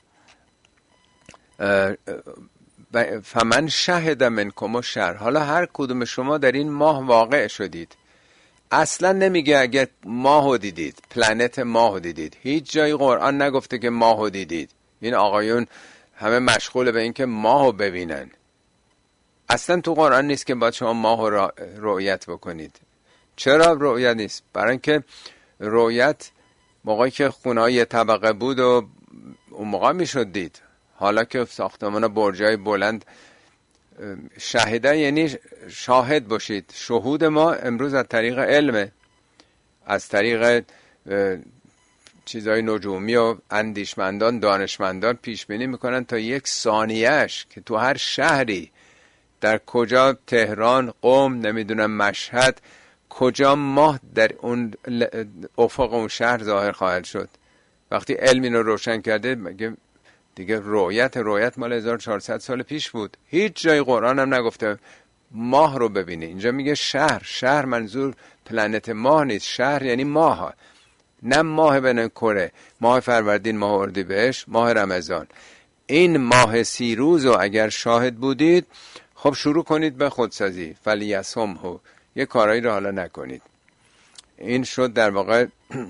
فمن شهد منکم الشهر، حالا هر کدوم شما در این ماه واقع شدید. اصلا نمیگه اگه ماهو دیدید، پلنت ماهو دیدید، هیچ جای قرآن نگفته که ماهو دیدید. این آقایون همه مشغول به این که ماهو ببینن. اصلا تو قرآن نیست که باید شما ماهو رؤیت بکنید. چرا رؤیت نیست؟ برای اینکه رؤیت موقعی که خونه‌های یه طبقه بود و اون موقع میشد دید. حالا که ساختمان برجای بلند، شاهده یعنی شاهد باشید. شهود ما امروز از طریق علمه، از طریق چیزای نجومی و اندیشمندان، دانشمندان پیش بینی میکنن تا 1 ثانیهش که تو هر شهری، در کجا، تهران، قم، نمیدونم مشهد، کجا ماه در اون افق اون شهر ظاهر خواهد شد. وقتی علم اینو روشن کرده، مگه دیگه رؤیت مال 1400 سال پیش بود. هیچ جای قرآن هم نگفته ماه رو ببینی. اینجا میگه شهر منظور پلنت ماه نیست، شهر یعنی ماه، نه ماه بین کره، ماه فروردین، ماه اردیبهشت، ماه رمضان. این ماه 30 روز رو اگر شاهد بودید، خب شروع کنید به خودسازی، فلیصمه، یه کارایی رو حالا نکنید. این شد در واقع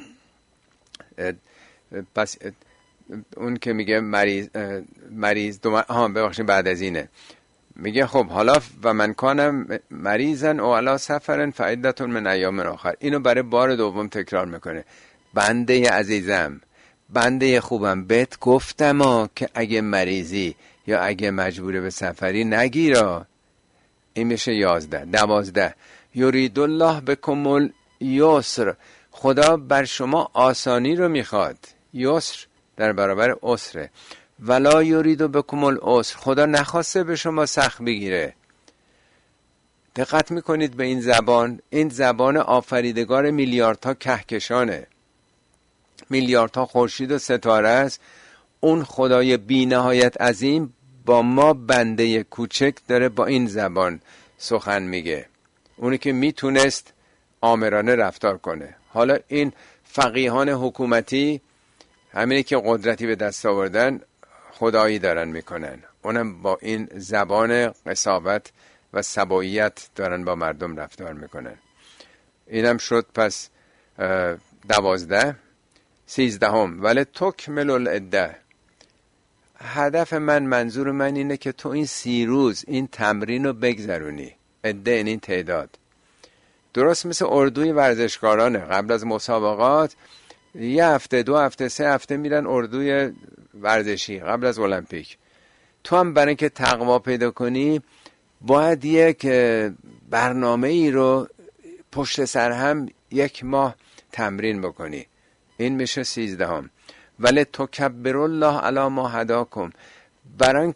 پس اون که میگه مریض ببخشید بعد از اینه میگه خب حالا و من کانم مریضن او علی سفرن فعدتون من ایام آخر. اینو برای بار دوم تکرار میکنه. بنده عزیزم، بنده خوبم، بهت گفتم که اگه مریضی یا اگه مجبور به سفری نگیرا. این میشه 11. 12 یرید الله بکم الیسر، خدا بر شما آسانی رو میخواد. یسر در برابر عسره. ولا یرید بکم العسر، خدا نخواسته به شما سخت بگیره. دقت میکنید به این زبان؟ این زبان آفریدگار میلیاردها کهکشانه، میلیاردها خورشید و ستاره است. اون خدای بی نهایت عظیم با ما بنده کوچک داره با این زبان سخن میگه. اونی که میتونست آمرانه رفتار کنه. حالا این فقیهان حکومتی، همینی که قدرتی به دست آوردن، خدایی دارن میکنن، اونم با این زبان قساوت و سباییت دارن با مردم رفتار میکنن. اینم شد پس 12. 13 ولی تکمل العده، هدف منظور من اینه که تو این 30 روز این تمرین رو بگذرونی. عده این تعداد، درست مثل اردوی ورزشکارانه. قبل از مسابقات 1 هفته 2 هفته 3 هفته میرن اردوی ورزشی قبل از المپیک. تو هم برای اینکه تقوا پیدا کنی باید یک برنامه ای رو پشت سر هم 1 ماه تمرین بکنی. این میشه 13. ولی تکبر الله علی ما هداکم، برای اینکه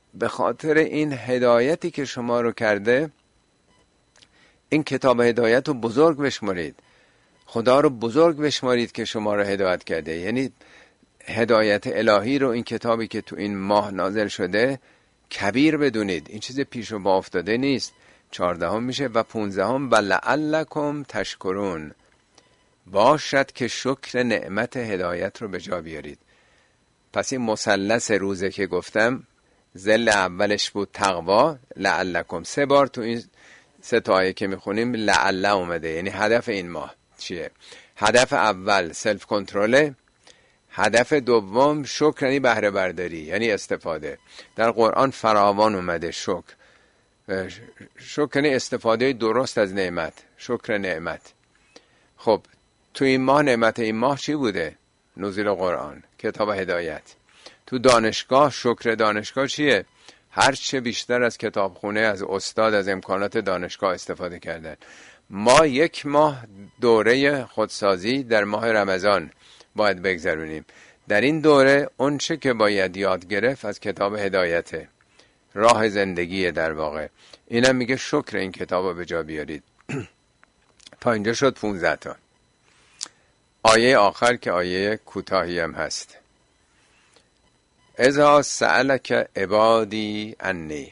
به خاطر این هدایتی که شما رو کرده، این کتاب هدایت رو بزرگ بشمارید، خدا رو بزرگ بشمارید که شما رو هدایت کرده. یعنی هدایت الهی رو، این کتابی که تو این ماه نازل شده، کبیر بدونید. این چیز پیش و با افتاده نیست. 14 میشه و 15 و لعلکم تشکرون، باشد که شکر نعمت هدایت رو به جا بیارید. پس این مثلث روزه که گفتم، ذل اولش بود تقوا، لعلکم 3 بار تو این 3 تا آیه که میخونیم لعل اومده. یعنی هدف این ماه چیه؟ هدف اول سلف کنترله، هدف دوم شکر یعنی بهره برداری، یعنی استفاده. در قرآن فراوان اومده شکر یعنی استفاده درست از نعمت، شکر نعمت. خب تو این ماه نعمت این ماه چی بوده؟ نزول قرآن، کتاب هدایت. تو دانشگاه شکر دانشگاه چیه؟ هر چه بیشتر از کتابخونه، از استاد، از امکانات دانشگاه استفاده کردن. ما 1 ماه دوره خودسازی در ماه رمضان باید بگذرونیم. در این دوره اون چه که باید یاد گرفت از کتاب هدایته، راه زندگیه در واقع. اینم میگه شکر این کتاب رو به جا بیارید. تا اینجا شد 15 تا. آیه آخر که آیه کوتاهی هم هست، اذا سألک عبادی انی،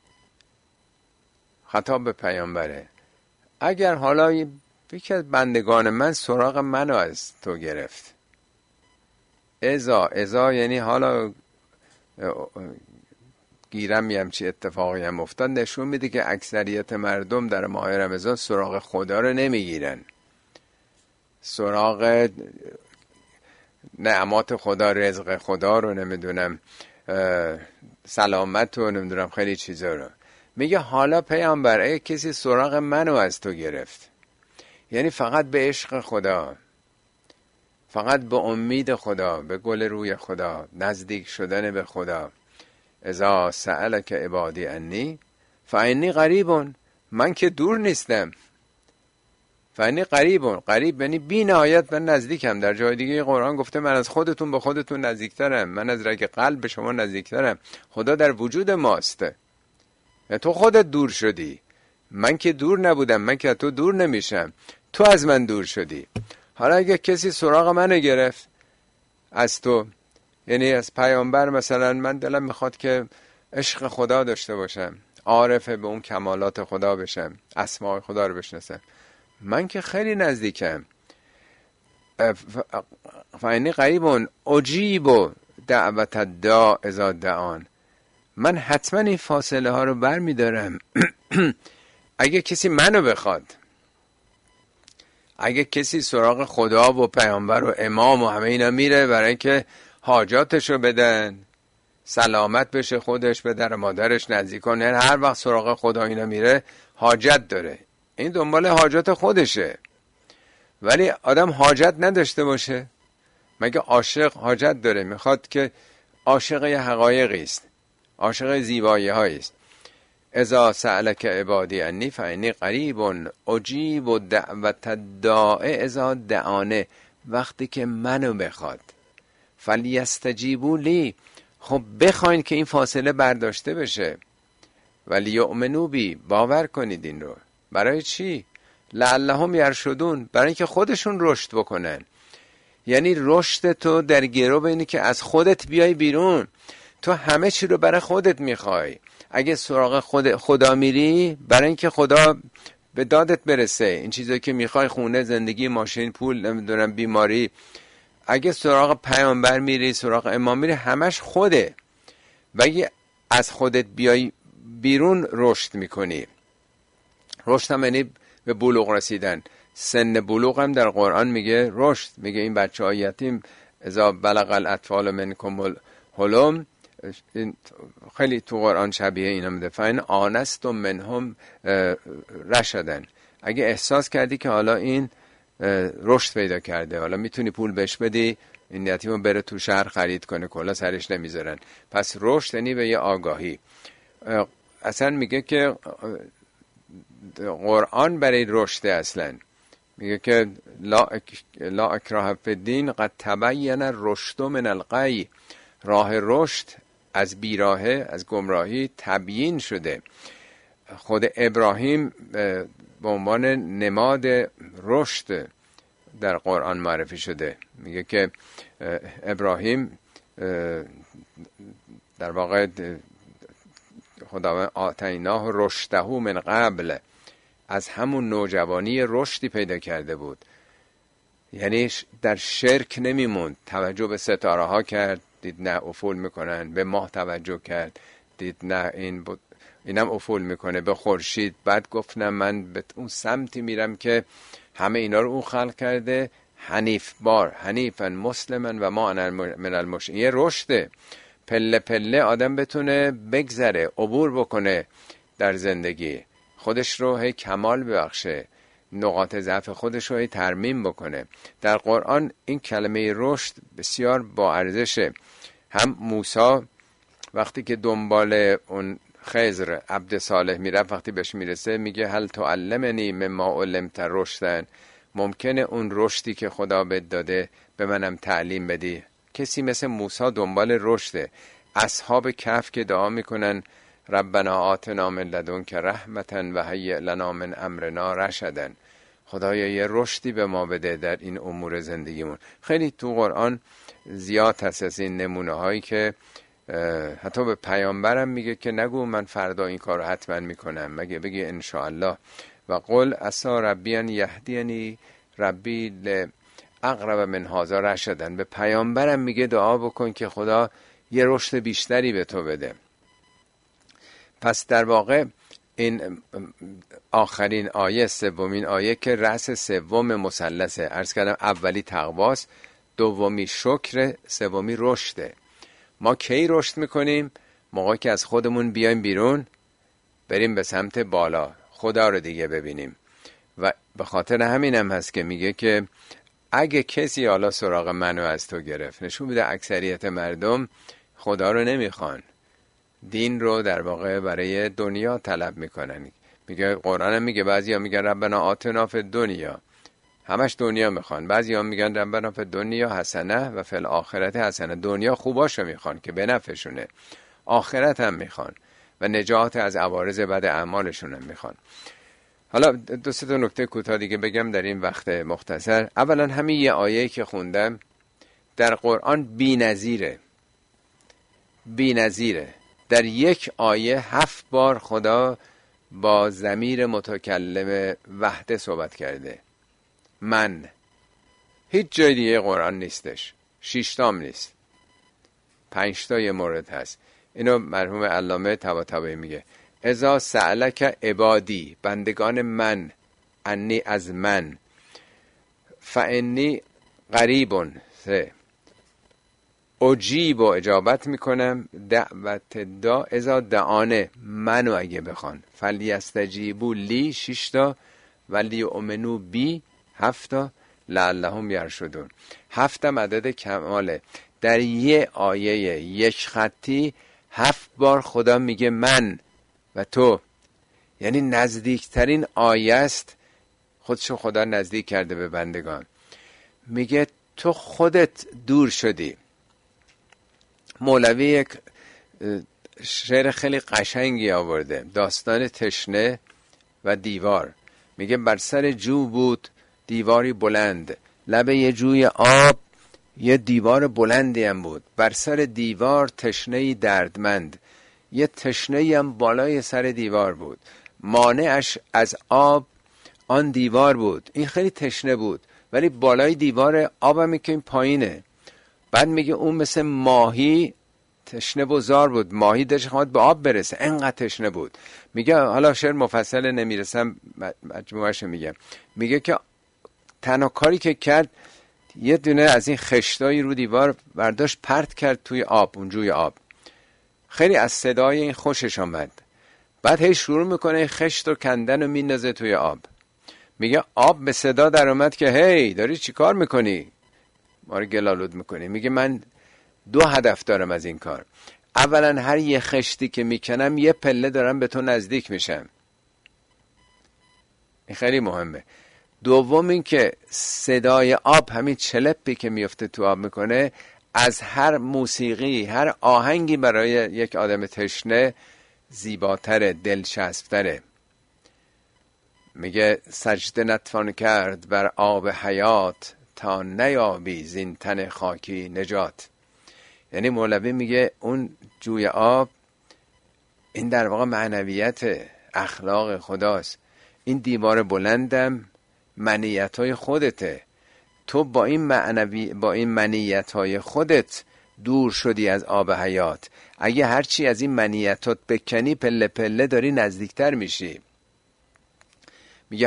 خطاب به پیامبره. اگر حالا یکی از بندگان من سراغ منو از تو گرفت، ازا یعنی حالا گیرم یه همچی اتفاقی هم افتاد، نشون میده که اکثریت مردم در ماه رمضان سراغ خدا رو نمیگیرن، سراغ نعمات خدا، رزق خدا رو، نمیدونم سلامت رو، نمیدونم خیلی چیزا رو. میگه حالا پیامبر اگه کسی سراغ منو از تو گرفت، یعنی فقط به عشق خدا، فقط به امید خدا، به گل روی خدا، نزدیک شدن به خدا، اذا سألک عبادی انی فانی قریبون، من که دور نیستم. فانی قریبون، قریب یعنی بی نهایت من نزدیکم. در جای دیگه قرآن گفته من از خودتون به خودتون نزدیکترم، من از رگ قلب به شما نزدیکترم. خدا در وجود ماست. تو خودت دور شدی، من که دور نبودم، من که تو دور نمیشم، تو از من دور شدی. حالا اگه کسی سراغ منو گرفت از تو، یعنی از پیامبر، مثلا من دلم میخواد که عشق خدا داشته باشم، عارف به اون کمالات خدا بشم، اسماء خدا رو بشناسم، من که خیلی نزدیکم. فانی قریبون اجیب دعوت الداع اذا دعان، من حتما این فاصله ها رو بر میدارم. اگه کسی منو بخواد، اگه کسی سراغ خدا و پیامبر و امام و همه اینا میره برای اینکه حاجاتشو بدن، سلامت بشه، خودش به در مادرش نزدیکان، یعنی هر وقت سراغ خدا اینا میره حاجت داره، این دنبال حاجات خودشه. ولی آدم حاجت نداشته باشه؟ مگه عاشق حاجت داره؟ میخواد که عاشق یه حقایقی است، عاشق زیبایی هایی است. اذا سألک عبادی انی فانی قریب اجیب دعوت الداع اذا دعانه، وقتی که منو بخواد. فلیستجیبوا لی، خب بخواین که این فاصله برداشته بشه. ولی یؤمنوا بی، باور کنید این رو. برای چی؟ لعلهم یرشدون، برای اینکه خودشون رشد بکنن. یعنی رشد تو در گرو اینه که از خودت بیای بیرون. تو همه چی رو برای خودت میخوای. اگه سراغ خدا میری برای اینکه خدا به دادت برسه، این چیزایی که میخوای، خونه، زندگی، ماشین، پول، نمیدونم بیماری. اگه سراغ پیامبر میری، سراغ امام میری، همش خوده. و اگه از خودت بیای بیرون رشد میکنی. رشد هم یعنی به بلوغ رسیدن. سن بلوغ هم در قرآن میگه رشد. میگه این بچه های یتیم اذا بلغ الاطفال منکم الحلم، خیلی تو قرآن شبیه اینا میده. فاین آنستم منهم رشدن، اگه احساس کردی که حالا این رشد پیدا کرده، حالا میتونی پول بهش بدی، این یتیمو بره تو شهر خرید کنه، کلا سرش نمیذارن. پس رشد یعنی به یه آگاهی. اصلا میگه که قرآن برای رشد، اصلا میگه که لا اکراه فی الدین قد تبین الرشد من الغی، راه رشد از بیراهه، از گمراهی تبیین شده. خود ابراهیم به عنوان نماد رشد در قرآن معرفی شده. میگه که ابراهیم در واقع خداوند آتیناه رشده من قبل، از همون نوجوانی رشدی پیدا کرده بود. یعنی در شرک نمیموند، توجه به ستاره ها کرد، دید نه افول میکنن، به ماه توجه کرد، دید نه اینم افول میکنه، به خورشید. بعد گفت نه من به اون سمتی میرم که همه اینا رو اون خلق کرده، حنیف بار، حنیفا مسلما و ما انا من المشرکین. یه رشده، پله پله آدم بتونه بگذره، عبور بکنه در زندگی، خودش رو هی کمال ببخشه، نقاط ضعف خودش رو هی ترمیم بکنه. در قرآن این کلمه رشد بسیار با ارزشه. هم موسی وقتی که دنبال اون خضر عبد صالح میرفت، وقتی بهش میرسه میگه هل تعلمنی مما علمت رشدن، ممکنه اون رشدی که خدا بهت داده به منم تعلیم بدی. کسی مثل موسی دنبال رشده. اصحاب کهف که دعا میکنن ربنا آتنا من لدنک رحمتا و هیئ لنا من امرنا رشدا، خدایا یه رشدی به ما بده در این امور زندگیمون. خیلی تو قرآن زیاد هست از این نمونه هایی که حتی به پیامبرم میگه که نگو من فردا این کار رو حتما میکنم، مگه بگی انشاءالله. و قل عسى ربی ان یهدینی ربی لاقرب من هذا رشدا. به پیامبرم میگه دعا بکن که خدا یه رشد بیشتری به تو بده. پس در واقع این آخرین آیه، سومین آیه که رأس سوم مثلثه، عرض کردم اولی تقواست، دومی شکر، سومی رشده. ما کی رشد میکنیم؟ موقعی که از خودمون بیایم بیرون، بریم به سمت بالا، خدا رو دیگه ببینیم. و به خاطر همین هم هست که میگه که اگه کسی حالا سراغ منو از تو گرفت، نشون میده اکثریت مردم خدا رو نمیخوان، دین رو در واقع برای دنیا طلب میکنن. میگه قرآن هم میگه بعضی ها میگن ربنا آتنا فی الدنیا، همش دنیا میخوان. بعضی ها میگن ربنا فی الدنیا حسنه و فی الاخرت حسنه، دنیا خوباشو میخوان که به نفعشونه، آخرت هم میخوان و نجات از عوارض بد اعمالشون هم میخوان. حالا دو سه تا نکته کوتاه دیگه بگم در این وقت مختصر. اولا همین یه آیه‌ای که خوندم در قرآن بی‌نظیره. در یک آیه 7 بار خدا با ضمیر متکلم وحده صحبت کرده. من، هیچ جای دیگه قرآن نیستش. 6 تام نیست، 5 تا یه مورد هست. اینو مرحوم علامه طباطبایی میگه اذا سألک عبادی، بندگان من، انی از من، فانی قریب، اجیب و اجابت میکنم، دعوت دا اذا دعانه، منو اگه بخوان، فلیستجیبوا لی 6 تا، ولی امنو بی 7 تا، لعلهم یرشدون. 7 عدد کماله. در یه آیه یک خطی 7 بار خدا میگه من و تو، یعنی نزدیکترین آیه است خودشو خدا نزدیک کرده به بندگان. میگه تو خودت دور شدی. مولوی یک شعر خیلی قشنگی آورده، داستان تشنه و دیوار. میگه بر سر جو بود دیواری بلند، لب یه جوی آب یه دیوار بلندی هم بود، بر سر دیوار تشنه‌ای دردمند، یه تشنه‌ای هم بالای سر دیوار بود، مانعش از آب آن دیوار بود. این خیلی تشنه بود ولی بالای دیوار آبمی که این پایینه. بعد میگه اون مثل ماهی تشنه و زار بود، ماهی دلش خواهد به آب برسه، انقدر تشنه بود. میگه حالا شعر مفصل نمیرسم مجموعش میگم، میگه که تنها کاری که کرد یه دونه از این خشتایی رو دیوار برداشت پرت کرد توی آب، اون جوی آب. خیلی از صدای این خوشش آمد. بعد هی شروع میکنه خشت و کندن و میندازه توی آب. میگه آب به صدا در اومد که هی داری چی کار میکنی؟ ما رو گلالود میکنی. میگه من 2 هدف دارم از این کار. اولا هر یه خشتی که میکنم یه پله دارم به تو نزدیک میشم، این خیلی مهمه. دوم این که صدای آب، همین چلپی که میفته تو آب میکنه، از هر موسیقی، هر آهنگی برای یک آدم تشنه زیباتره، دلچسبتره. میگه سجده نتوان کرد بر آب حیات، تا نیابی زین تن خاکی نجات. یعنی مولوی میگه اون جوی آب، این در واقع معنویت اخلاق خداست. این دیوار بلندم منیت‌های خودته. تو با این منیت‌های خودت دور شدی از آب حیات. اگه هرچی از این منیتات بکنی، پله پله داری نزدیکتر میشی. میگه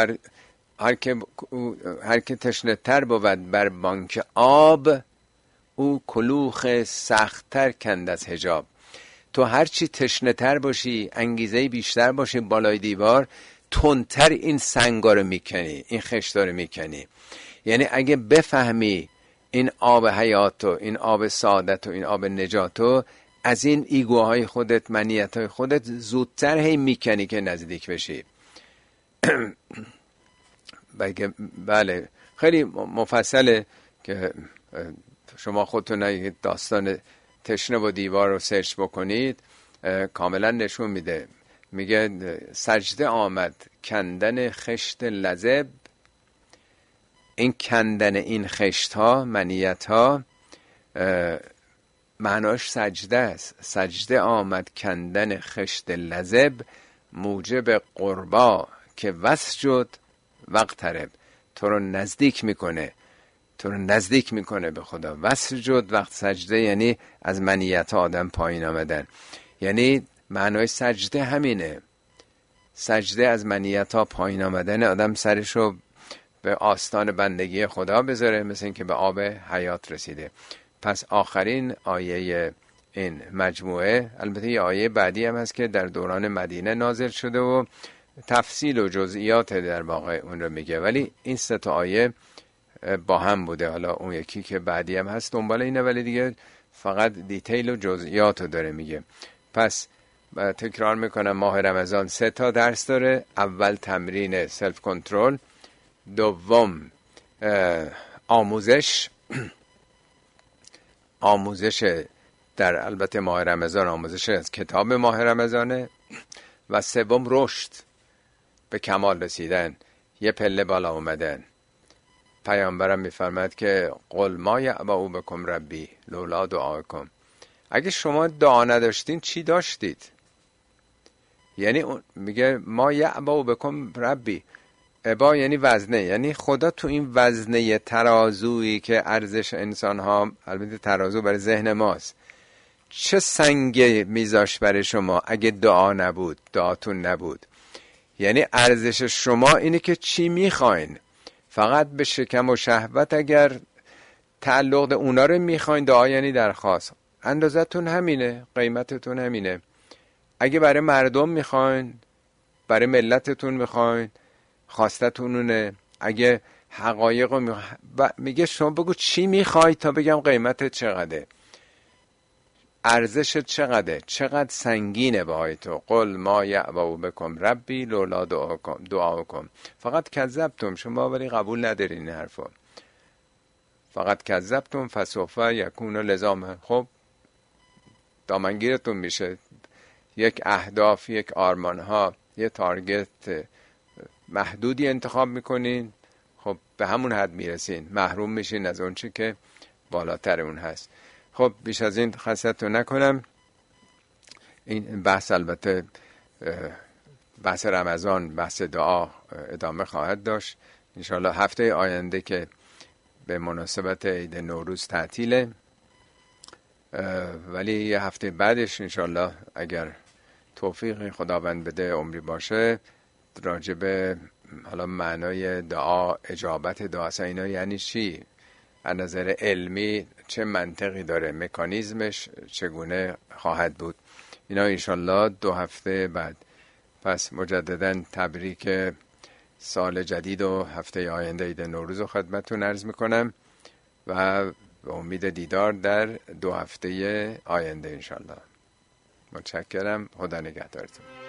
هر که تشنه تر بود بر بانک آب، او کلوخ سخت‌تر کند از حجاب. تو هرچی تشنه تر باشی، انگیزه بیشتر باشی بالای دیوار، تندتر این سنگا رو میکنی، این خشتا رو میکنی. یعنی اگه بفهمی این آب حیاتو، این آب سعادت و این آب نجاتو، از این ایگوهای خودت، منیتهای خودت زودتر هی میکنی که نزدیک بشی. بله خیلی مفصله که شما خودتون داستان تشنه و دیوار رو سرچ بکنید، کاملا نشون میده. میگه سجده آمد کندن خشت لذب. این کندن این خشت ها، منیت ها، معناش سجده است. سجده آمد کندن خشت لذب، موجب قربا که وسجد وقترب. تو رو نزدیک میکنه، تو رو نزدیک میکنه به خدا. وسجد وقت سجده یعنی از منیت آدم پایین آمدن. یعنی معنای سجده همینه، سجده از منیت ها پایین آمدن، آدم سرشو به آستان بندگی خدا بذاره، مثل این که به آب حیات رسیده. پس آخرین آیه این مجموعه، البته یه آیه بعدی هم هست که در دوران مدینه نازل شده و تفصیل و جزئیات در واقع اون رو میگه، ولی این سه تا آیه با هم بوده. حالا اون یکی که بعدی هم هست دنبال اینه، ولی دیگه فقط دیتیل و جزئیات رو داره میگه. پس تکرار میکنم، ماه رمضان 3 تا درس داره. اول تمرین سلف کنترل، دوم آموزش در البته ماه رمضان، آموزش از کتاب ماه رمضانه، و سوم رشد، به کمال رسیدن، یه پله بالا اومدن. پیامبرم میفرماد که قل ما یعبأ بکم ربی لولا دعاکم. اگه شما دعا نداشتین چی داشتید؟ یعنی میگه ما یعبأ بکم ربی، عبا یعنی وزنه، یعنی خدا تو این وزنه ترازویی که ارزش انسان ها، البته ترازو برای ذهن ماست، چه سنگ میذاش برای شما اگه دعا نبود، دعاتون نبود. یعنی ارزش شما اینه که چی میخواین. فقط به شکم و شهوت اگر تعلق اونا رو میخواین، دعا یعنی درخواست، اندازتون همینه، قیمتتون همینه. اگه برای مردم میخواین، برای ملتتون میخواین، خواستتون اونه. اگه حقایق رو میگه شما بگو چی میخوای تا بگم قیمتت چقدره، ارزشت چقدره، چقدر سنگینه بهای تو. قل ما یعبأ بکم ربی لولا دعاکم. فقط کذبتم، شما ولی قبول ندارین این حرفا. فقط کذبتم فسوف یکون لزاما. خب دامنگیرتون میشه. یک اهداف، یک آرمان ها، یک تارگت محدودی انتخاب میکنین، خب به همون حد میرسین، محروم میشین از اون چی که بالاتر اون هست. خب بیش از این خستتون نکنم. این بحث البته بحث رمضان، بحث دعا ادامه خواهد داشت انشالله. هفته آینده که به مناسبت عید نوروز تعطیله، ولی یه هفته بعدش انشالله اگر توفیق خداوند بده، عمری باشه، راجع به حالا معنای دعا، اجابت دعا، اینا یعنی چی، از نظر علمی چه منطقی داره، مکانیزمش چگونه خواهد بود، اینا انشالله 2 هفته بعد. پس مجددا تبریک سال جدید و هفته آینده عید نوروز رو خدمتتون عرض میکنم و به امید دیدار در 2 هفته آینده انشالله. متشکرم. خدا نگهدارتون.